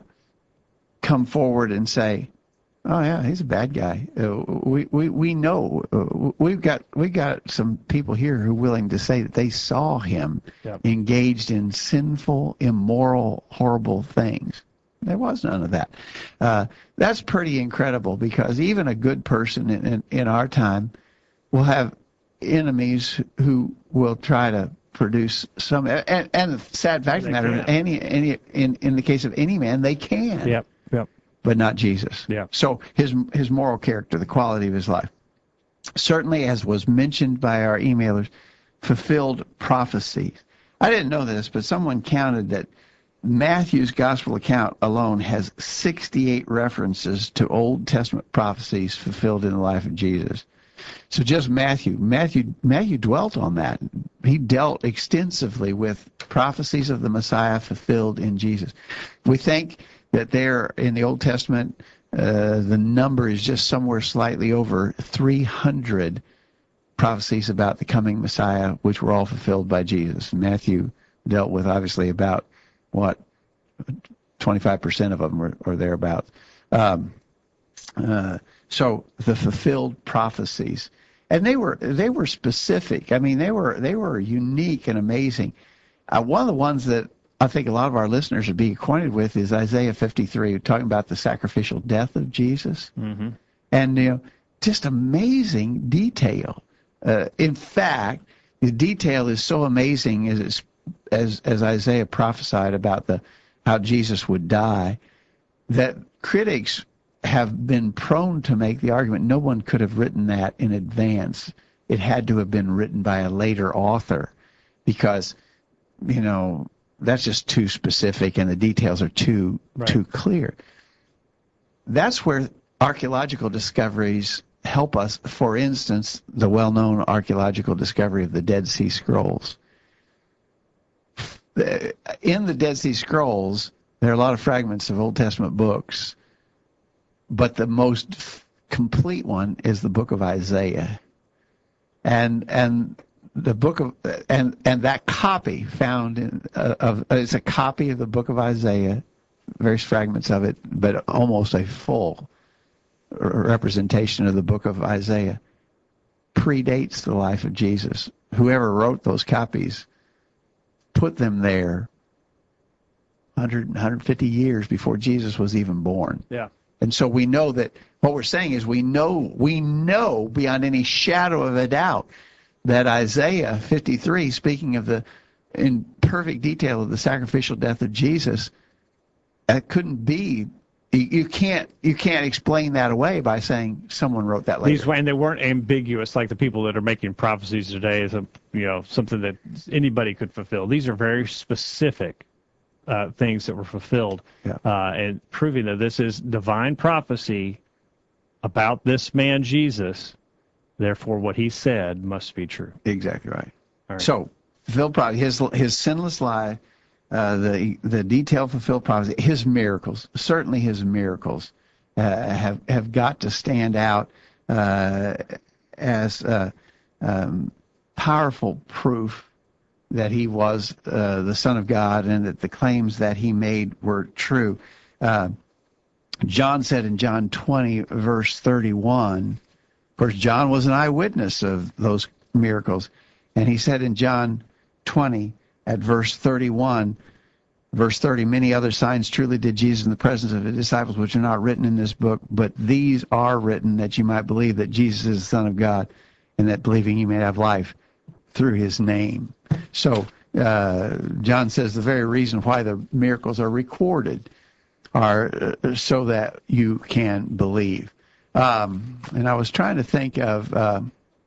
come forward and say, "Oh yeah, he's a bad guy." Uh, we we we know uh, we've got we got some people here who are willing to say that they saw him Yep. engaged in sinful, immoral, horrible things. There was none of that. Uh, that's pretty incredible, because even a good person in, in, in our time will have enemies who will try to produce some. And, and the sad fact of the They matter is, can. any any in in the case of any man, they can. Yep. Yep. But not Jesus. Yeah. So his his moral character, the quality of his life, certainly, as was mentioned by our emailers, fulfilled prophecies. I didn't know this, but someone counted that Matthew's gospel account alone has sixty-eight references to Old Testament prophecies fulfilled in the life of Jesus. So just Matthew, Matthew, Matthew dwelt on that. He dealt extensively with prophecies of the Messiah fulfilled in Jesus. We think that there in the Old Testament, uh, the number is just somewhere slightly over three hundred prophecies about the coming Messiah, which were all fulfilled by Jesus. Matthew dealt with, obviously, about, what, twenty-five percent of them or, or thereabouts. Um, uh, so the fulfilled prophecies, and they were they were specific. I mean, they were they were unique and amazing. Uh, one of the ones that I think a lot of our listeners would be acquainted with is Isaiah fifty-three, talking about the sacrificial death of Jesus, Mm-hmm. and you know, just amazing detail. Uh, in fact, the detail is so amazing as it's, as as Isaiah prophesied about the how Jesus would die, that critics have been prone to make the argument no one could have written that in advance. It had to have been written by a later author, because, you know, that's just too specific and the details are too Right. too clear. That's where archaeological discoveries help us. For instance, the well-known archaeological discovery of the Dead Sea Scrolls. In the Dead Sea Scrolls, there are a lot of fragments of Old Testament books, but the most f- complete one is the book of Isaiah. And and the book of and and that copy found in uh, of it's a copy of the book of Isaiah, various fragments of it, but almost a full r- representation of the book of Isaiah, predates the life of Jesus. Whoever wrote those copies put them there one hundred, one hundred fifty years before Jesus was even born. Yeah. And so we know that what we're saying is we know we know beyond any shadow of a doubt that Isaiah fifty-three, speaking of the in perfect detail of the sacrificial death of Jesus, that couldn't be. You, you can't you can't explain that away by saying someone wrote that later. These and they weren't ambiguous like the people that are making prophecies today is a you know something that anybody could fulfill. These are very specific uh, things that were fulfilled, Yeah. uh, and proving that this is divine prophecy about this man Jesus. Therefore, what he said must be true. Exactly right. All right. So fulfilled prophecy, his his sinless life, uh, the the detailed fulfilled prophecy, his miracles, certainly his miracles, uh, have have got to stand out uh, as uh, um, powerful proof that he was uh, the Son of God and that the claims that he made were true. Uh, John said in John twenty, verse thirty-one. Of course, John was an eyewitness of those miracles. And he said in John twenty, at verse thirty-one, verse thirty, many other signs truly did Jesus in the presence of his disciples, which are not written in this book, but these are written that you might believe that Jesus is the Son of God, and that believing you may have life through his name. So uh, John says the very reason why the miracles are recorded are uh, so that you can believe. Um, and I was trying to think of uh,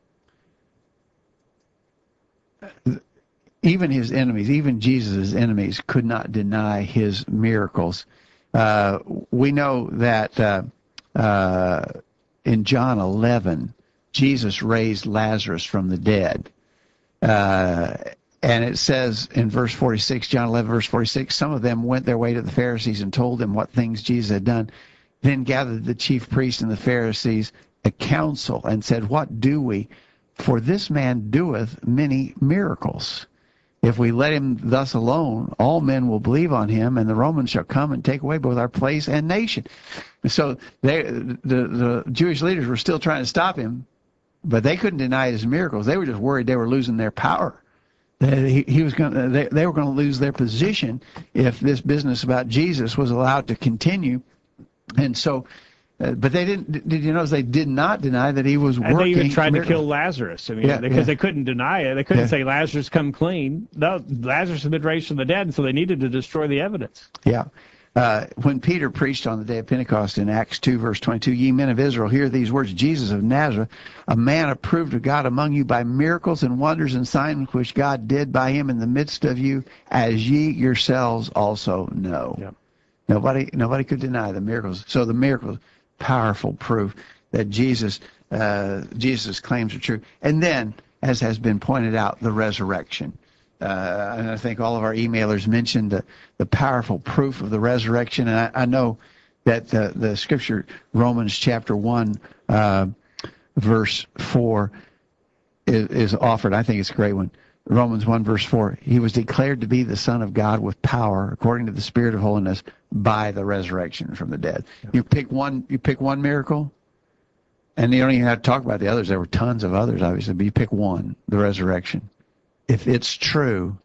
even his enemies, even Jesus' enemies could not deny his miracles. Uh, we know that uh, uh, in John eleven, Jesus raised Lazarus from the dead. Uh, and it says in verse forty-six, John eleven, verse forty-six, some of them went their way to the Pharisees and told them what things Jesus had done. Then gathered the chief priests and the Pharisees a council and said, what do we? For this man doeth many miracles. If we let him thus alone, all men will believe on him, and the Romans shall come and take away both our place and nation. So they, the, the Jewish leaders were still trying to stop him, but they couldn't deny his miracles. They were just worried they were losing their power. He, he was going. They, they were going to lose their position if this business about Jesus was allowed to continue. And so, uh, but they didn't. Did you notice they did not deny that he was and working? they even tried miracles. to kill Lazarus. I mean, Yeah, because yeah. they couldn't deny it. They couldn't Yeah. say Lazarus come clean. No, Lazarus had been raised from the dead, and so they needed to destroy the evidence. Yeah. Uh, when Peter preached on the day of Pentecost in Acts two, verse twenty-two, ye men of Israel, hear these words, Jesus of Nazareth, a man approved of God among you by miracles and wonders and signs which God did by him in the midst of you, as ye yourselves also know. Yep. Nobody, nobody could deny the miracles. So the miracles, powerful proof that Jesus, uh, Jesus' claims are true. And then, as has been pointed out, the resurrection. Uh, and I think all of our emailers mentioned the, the powerful proof of the resurrection. And I, I know that the, the scripture, Romans chapter one, uh, verse four, is, is offered. I think it's a great one. Romans one, verse four, he was declared to be the Son of God with power, according to the Spirit of holiness, by the resurrection from the dead. You pick one, you pick one miracle, and you don't even have to talk about the others. There were tons of others, obviously, but you pick one, the resurrection. If it's true,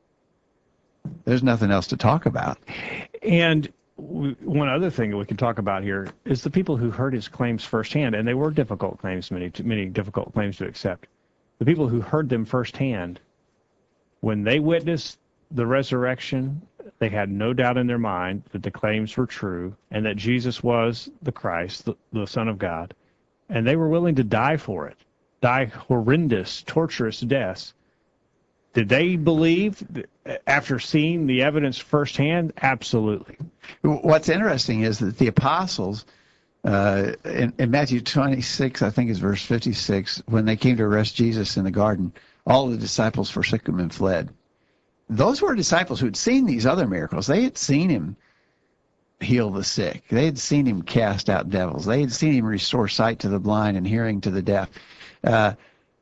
there's nothing else to talk about. And w- one other thing that we can talk about here is the people who heard his claims firsthand, and they were difficult claims, many many difficult claims to accept. The people who heard them firsthand, when they witnessed the resurrection, they had no doubt in their mind that the claims were true and that Jesus was the Christ, the, the Son of God, and they were willing to die for it, die horrendous, torturous deaths. Did they believe after seeing the evidence firsthand? Absolutely. What's interesting is that the apostles, uh, in, in Matthew twenty-six, I think it's verse fifty-six, when they came to arrest Jesus in the garden, all the disciples forsook him and fled. Those were disciples who had seen these other miracles. They had seen him heal the sick. They had seen him cast out devils. They had seen him restore sight to the blind and hearing to the deaf. Uh,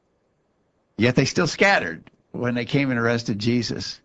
yet they still scattered when they came and arrested Jesus.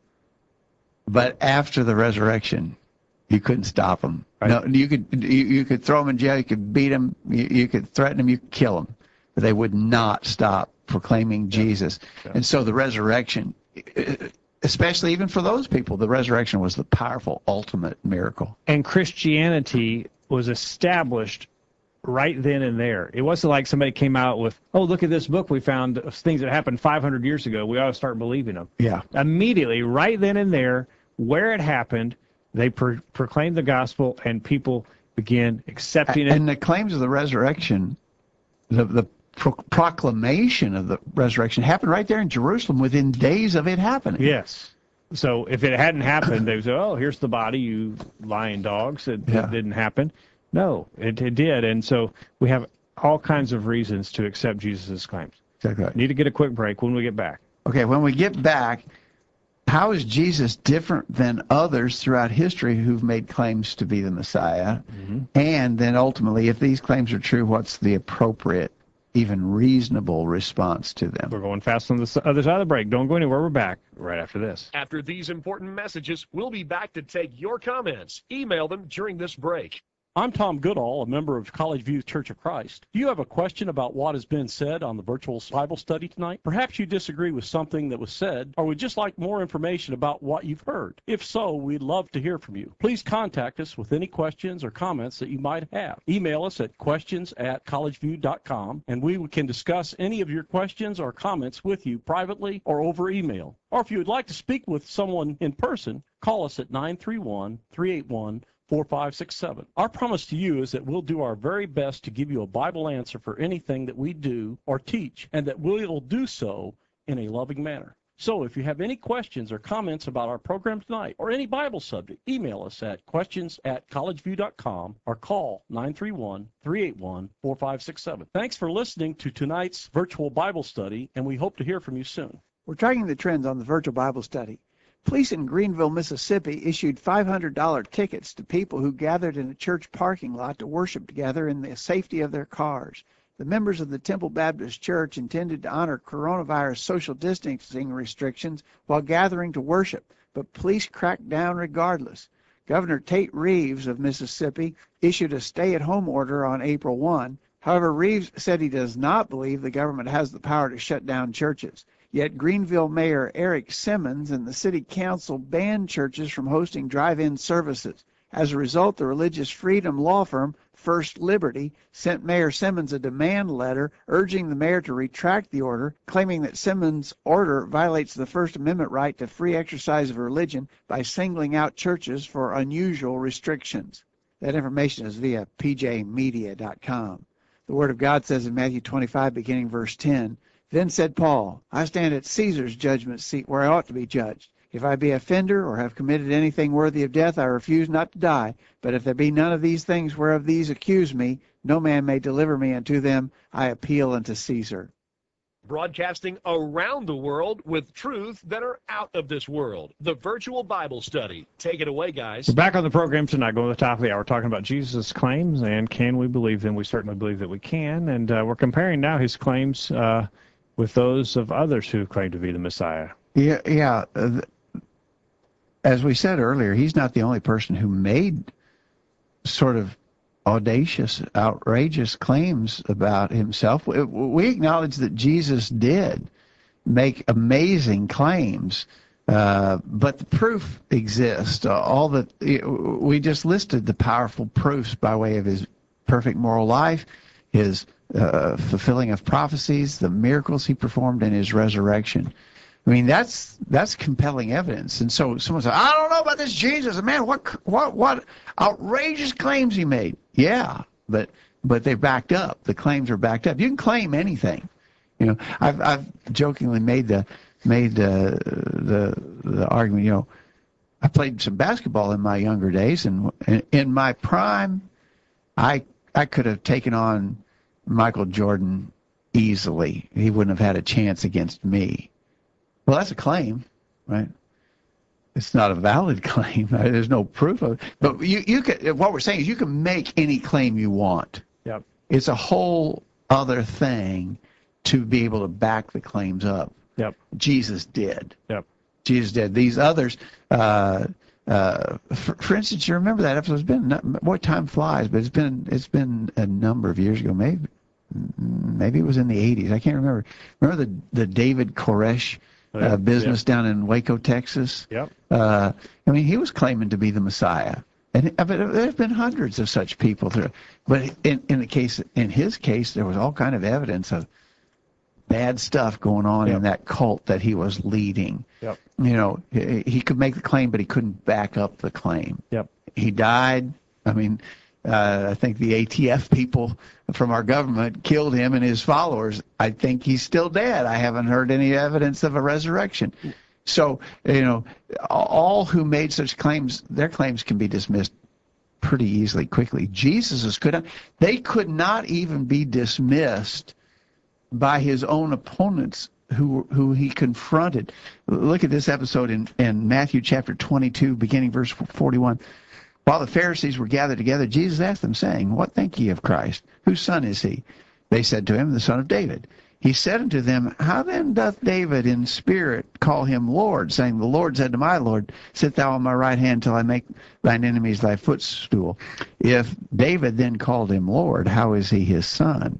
But after the resurrection, you couldn't stop them. Right. No, you could you, you could throw them in jail, you could beat them, you, you could threaten them, you could kill them, but they would not stop proclaiming Jesus. Yeah. And so the resurrection, especially even for those people, the resurrection was the powerful ultimate miracle. And Christianity was established right then and there. It wasn't like somebody came out with, oh, look at this book we found of things that happened five hundred years ago. We ought to start believing them. Yeah. Immediately, right then and there, where it happened, they pro- proclaimed the gospel and people began accepting it. And the claims of the resurrection, the, the pro- proclamation of the resurrection happened right there in Jerusalem within days of it happening. Yes. So if it hadn't happened, they would say, oh, here's the body, you lying dogs. It, Yeah. it didn't happen. No, it, it did. And so we have all kinds of reasons to accept Jesus' claims. Exactly right. Need to get a quick break when we get back. Okay, when we get back, how is Jesus different than others throughout history who've made claims to be the Messiah? Mm-hmm. And then ultimately, if these claims are true, what's the appropriate, even reasonable response to them? We're going fast on the s- other side of the break. Don't go anywhere. We're back right after this. After these important messages, we'll be back to take your comments. Email them during this break. I'm Tom Goodall, a member of College View Church of Christ. Do you have a question about what has been said on the virtual Bible study tonight? Perhaps you disagree with something that was said, or would just like more information about what you've heard. If so, we'd love to hear from you. Please contact us with any questions or comments that you might have. Email us at questions at collegeview dot com, and we can discuss any of your questions or comments with you privately or over email. Or if you would like to speak with someone in person, call us at nine three one, three eight one, four five six seven. Our promise to you is that we'll do our very best to give you a Bible answer for anything that we do or teach, and that we will do so in a loving manner. So if you have any questions or comments about our program tonight or any Bible subject, email us at questions at collegeview dot com or call nine three one, three eight one, four five six seven. Thanks for listening to tonight's virtual Bible study, and we hope to hear from you soon. We're tracking the trends on the virtual Bible study. Police in Greenville, Mississippi issued five hundred dollar tickets to people who gathered in a church parking lot to worship together in the safety of their cars. The members of the Temple Baptist Church intended to honor coronavirus social distancing restrictions while gathering to worship, but police cracked down regardless. Governor Tate Reeves of Mississippi issued a stay-at-home order on April first. However, Reeves said he does not believe the government has the power to shut down churches. Yet Greenville Mayor Eric Simmons and the city council banned churches from hosting drive-in services. As a result, the religious freedom law firm First Liberty sent Mayor Simmons a demand letter urging the mayor to retract the order, claiming that Simmons' order violates the First Amendment right to free exercise of religion by singling out churches for unusual restrictions. That information is via p j media dot com. The Word of God says in Matthew twenty-five, beginning verse ten, "Then said Paul, I stand at Caesar's judgment seat where I ought to be judged. If I be a offender or have committed anything worthy of death, I refuse not to die. But if there be none of these things whereof these accuse me, no man may deliver me unto them. I appeal unto Caesar." Broadcasting around the world with truths that are out of this world. The Virtual Bible Study. Take it away, guys. We're back on the program tonight, going to the top of the hour, talking about Jesus' claims and can we believe them? We certainly believe that we can. And uh, we're comparing now his claims uh, with those of others who claim to be the Messiah. Yeah, yeah. Uh, as we said earlier, he's not the only person who made sort of audacious, outrageous claims about himself. We acknowledge that Jesus did make amazing claims, uh, but the proof exists. All that we just listed the powerful proofs by way of his perfect moral life, his uh, fulfilling of prophecies, the miracles he performed, and his resurrection. I mean, that's that's compelling evidence. And so someone said, "I don't know about this Jesus. Man, what what what outrageous claims he made." Yeah, but but they backed up. The claims are backed up. You can claim anything. You know, I've I've jokingly made the made the the the argument. You know, I played some basketball in my younger days, and in my prime, I I could have taken on Michael Jordan easily. He wouldn't have had a chance against me. Well, that's a claim, right? It's not a valid claim. There's no proof of it. But you, you can, what we're saying is you can make any claim you want. Yep. It's a whole other thing to be able to back the claims up. Yep. Jesus did. Yep. Jesus did. These others, uh, uh, for, for instance, you remember that episode? It's been, what time flies, but it's been it's been a number of years ago. Maybe maybe it was in the eighties. I can't remember. Remember the the David Koresh Uh, business yep. down in Waco, Texas. Yep. Uh, I mean, he was claiming to be the Messiah, and I mean, there have been hundreds of such people. There, but in in the case, in his case, there was all kind of evidence of bad stuff going on yep. in that cult that he was leading. Yep. You know, he, he could make the claim, but he couldn't back up the claim. Yep. He died. I mean, uh, I think the A T F people from our government killed him and his followers. I think he's still dead. I haven't heard any evidence of a resurrection. So, you know, all who made such claims, their claims can be dismissed pretty easily, quickly. Jesus's could not, they could not even be dismissed by his own opponents who who he confronted. Look at this episode in, in Matthew chapter twenty-two, beginning verse forty-one. While the Pharisees were gathered together, Jesus asked them, saying, What think ye of Christ? Whose son is he? They said to him, The son of David. He said unto them, How then doth David in spirit call him Lord, saying, The Lord said to my Lord, Sit thou on my right hand till I make thine enemies thy footstool. If David then called him Lord, how is he his son?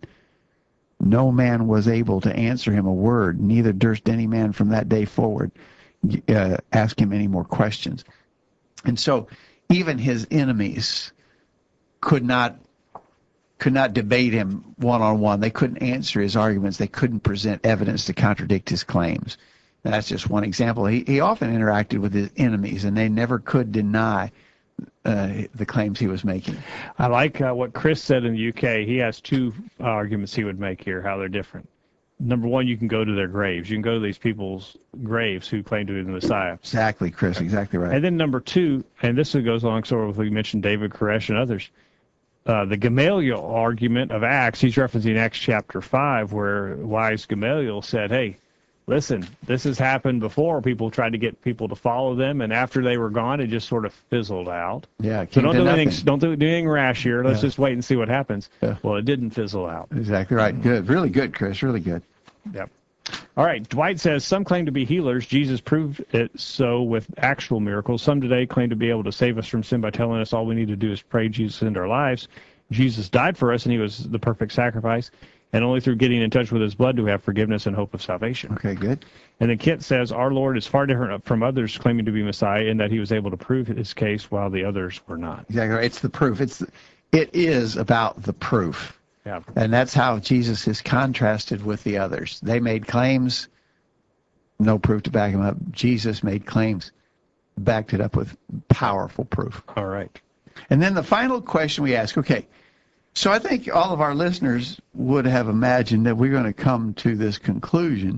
No man was able to answer him a word, neither durst any man from that day forward uh, ask him any more questions. And so even his enemies could not could not debate him one-on-one. They couldn't answer his arguments. They couldn't present evidence to contradict his claims. That's just one example. He, he often interacted with his enemies, and they never could deny uh, the claims he was making. I like uh, what Chris said in the U K. He has two arguments he would make here, how they're different. Number one, you can go to their graves. You can go to these people's graves who claim to be the Messiah. Exactly, Chris. Exactly right. And then number two, and this goes along sort of with, we mentioned David Koresh and others, uh, the Gamaliel argument of Acts, he's referencing Acts chapter five, where wise Gamaliel said, hey, listen, this has happened before. People tried to get people to follow them, and after they were gone, it just sort of fizzled out. Yeah, it So came don't to do anything. nothing. Don't do, do anything rash here. Let's Yeah. just wait and see what happens. Yeah. Well, it didn't fizzle out. Exactly right. Good. Really good, Chris. Really good. Yep. All right. Dwight says some claim to be healers. Jesus proved it so with actual miracles. Some today claim to be able to save us from sin by telling us all we need to do is pray Jesus into our lives. Jesus died for us, and he was the perfect sacrifice. And only through getting in touch with his blood do we have forgiveness and hope of salvation. Okay, good. And then Kent says our Lord is far different from others claiming to be Messiah in that he was able to prove his case while the others were not. Exactly right. It's the proof. It's it is about the proof. Yeah. And that's how Jesus is contrasted with the others. They made claims, no proof to back them up. Jesus made claims, backed it up with powerful proof. All right. And then the final question we ask, okay, so I think all of our listeners would have imagined that we're going to come to this conclusion.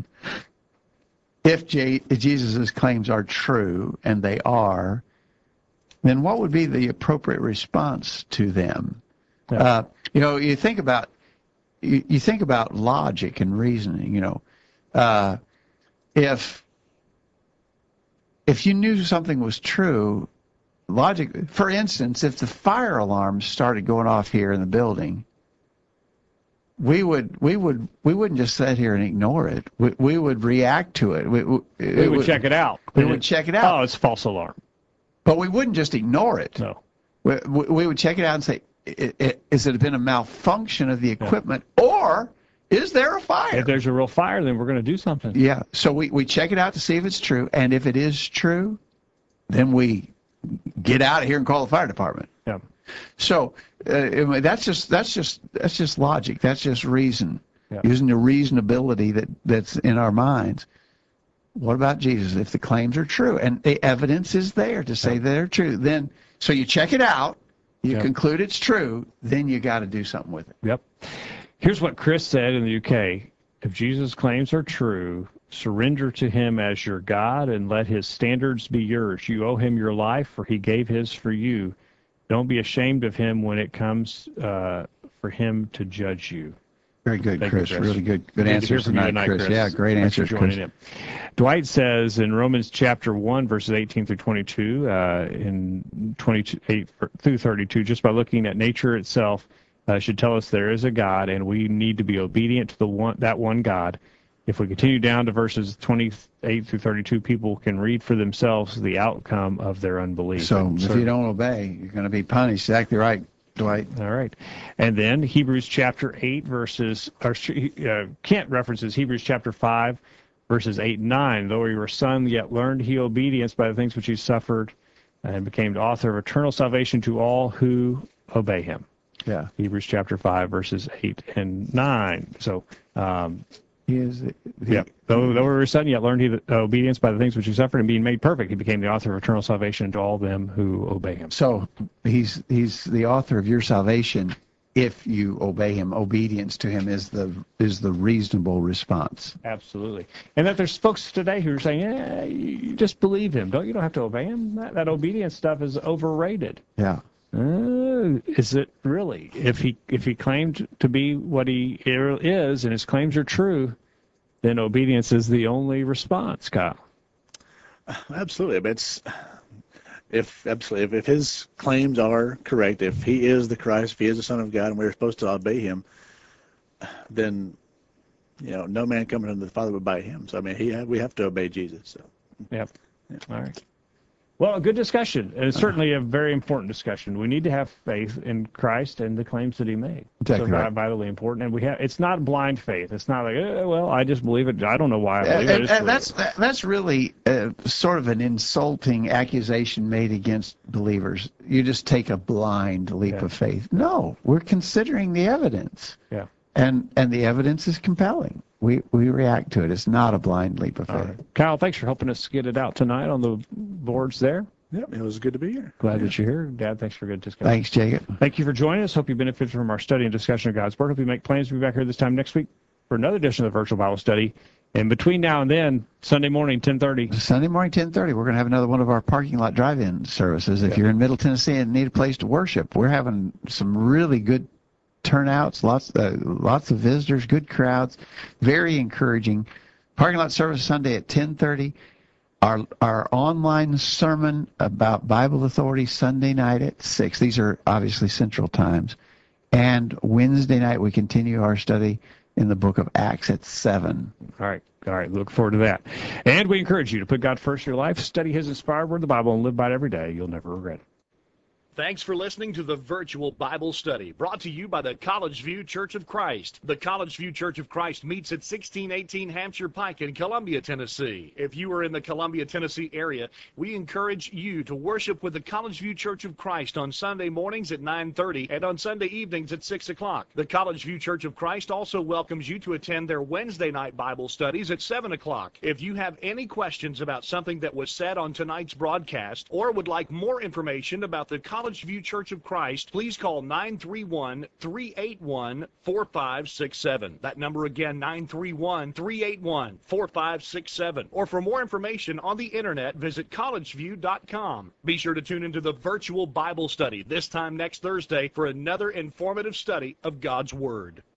If J- Jesus' claims are true, and they are, then what would be the appropriate response to them? Yeah. Uh, you know, you think about you, you think about logic and reasoning. You know, uh, if if you knew something was true, logic. For instance, if the fire alarm started going off here in the building, we would we would we wouldn't just sit here and ignore it. We, we would react to it. We, we, We it would check it out. We would check it out. Oh, it's a false alarm. But we wouldn't just ignore it. No. We, we we would check it out and say, I, I, is it been a malfunction of the equipment, or is there a fire? If there's a real fire, then we're going to do something. Yeah. So we, we check it out to see if it's true, and if it is true, then we get out of here and call the fire department. Yeah. So uh, that's just that's just that's just logic. That's just reason, Yeah. using the reasonability that that's in our minds. What about Jesus? If the claims are true and the evidence is there to say Yeah. they're true, then so you check it out, you Yeah. conclude it's true, then you got to do something with it. Yep. Here's what Chris said in the U K. If Jesus' claims are true, surrender to him as your God and let his standards be yours. You owe him your life, for he gave his for you. Don't be ashamed of him when it comes uh, for him to judge you. Very good, Thank you, Chris. Chris. Really good. Good Good to hear answers from you tonight, tonight, Chris. Chris. Yeah, great Thanks for answers, joining Chris. in. Dwight says in Romans chapter one, verses eighteen through twenty-two, uh, in twenty-eight through thirty-two, just by looking at nature itself, uh, should tell us there is a God, and we need to be obedient to the one that one God. If we continue down to verses twenty-eight through thirty-two, people can read for themselves the outcome of their unbelief. So And if you don't obey, you're going to be punished. Exactly right, Dwight. all right. And then Hebrews chapter eight, verses, or uh, Kent references Hebrews chapter five, verses eight and nine. Though he were a son, yet learned he obedience by the things which he suffered, and became the author of eternal salvation to all who obey him. Yeah. Hebrews chapter five, verses eight and nine. So, um, He is. The, the, yeah. Though, though he were a son, yet learned he the obedience by the things which he suffered, and being made perfect, he became the author of eternal salvation to all them who obey him. So he's he's the author of your salvation. If you obey him, obedience to him is the is the reasonable response. Absolutely. And that there's folks today who are saying, yeah, you just believe him. Don't you don't have to obey him? That, that obedience stuff is overrated. Yeah. Uh, is it really? If he if he claimed to be what he is and his claims are true, then obedience is the only response, Kyle. Absolutely. But it's, if absolutely, if, if his claims are correct, if he is the Christ, if he is the Son of God, and we're supposed to obey him, then, you know, no man coming unto the Father but by him. So I mean, he we have to obey Jesus. So. Yep. Yeah. All right. Well, a good discussion, and it's certainly a very important discussion. We need to have faith in Christ and the claims that he made. Exactly so right. vitally important, and we have. It's not blind faith. It's not like, eh, well, I just believe it. I don't know why I believe And, it. I and just believe that's it. that, that's really uh, sort of an insulting accusation made against believers. You just take a blind leap Yeah. of faith. No, we're considering the evidence. Yeah. And and the evidence is compelling. We we react to it. It's not a blind leap of All faith. right. Kyle, thanks for helping us get it out tonight on the boards there. Yep, it was good to be here. Glad that you're here. Dad, thanks for a good discussion. Thanks, Jacob. Thank you for joining us. Hope you benefit from our study and discussion of God's Word. Hope you make plans to be back here this time next week for another edition of the Virtual Bible Study. And between now and then, Sunday morning, ten thirty. Sunday morning, ten thirty, we're going to have another one of our parking lot drive-in services. If Yeah. you're in Middle Tennessee and need a place to worship, we're having some really good turnouts, lots uh, lots of visitors, good crowds, very encouraging. Parking lot service Sunday at ten thirty. Our, our online sermon about Bible Authority Sunday night at six. These are obviously central times. And Wednesday night we continue our study in the book of Acts at seven. All right. All right. Look forward to that. And we encourage you to put God first in your life, study His inspired word of the Bible, and live by it every day. You'll never regret it. Thanks for listening to the Virtual Bible Study, brought to you by the College View Church of Christ. The College View Church of Christ meets at sixteen eighteen Hampshire Pike in Columbia, Tennessee. If you are in the Columbia, Tennessee area, we encourage you to worship with the College View Church of Christ on Sunday mornings at nine thirty and on Sunday evenings at six o'clock. The College View Church of Christ also welcomes you to attend their Wednesday night Bible studies at seven o'clock. If you have any questions about something that was said on tonight's broadcast or would like more information about the College College View Church of Christ, please call nine three one, three eight one, four five six seven. That number again, nine three one, three eight one, four five six seven. Or for more information on the internet, visit college view dot com. Be sure to tune into the Virtual Bible Study this time next Thursday for another informative study of God's Word.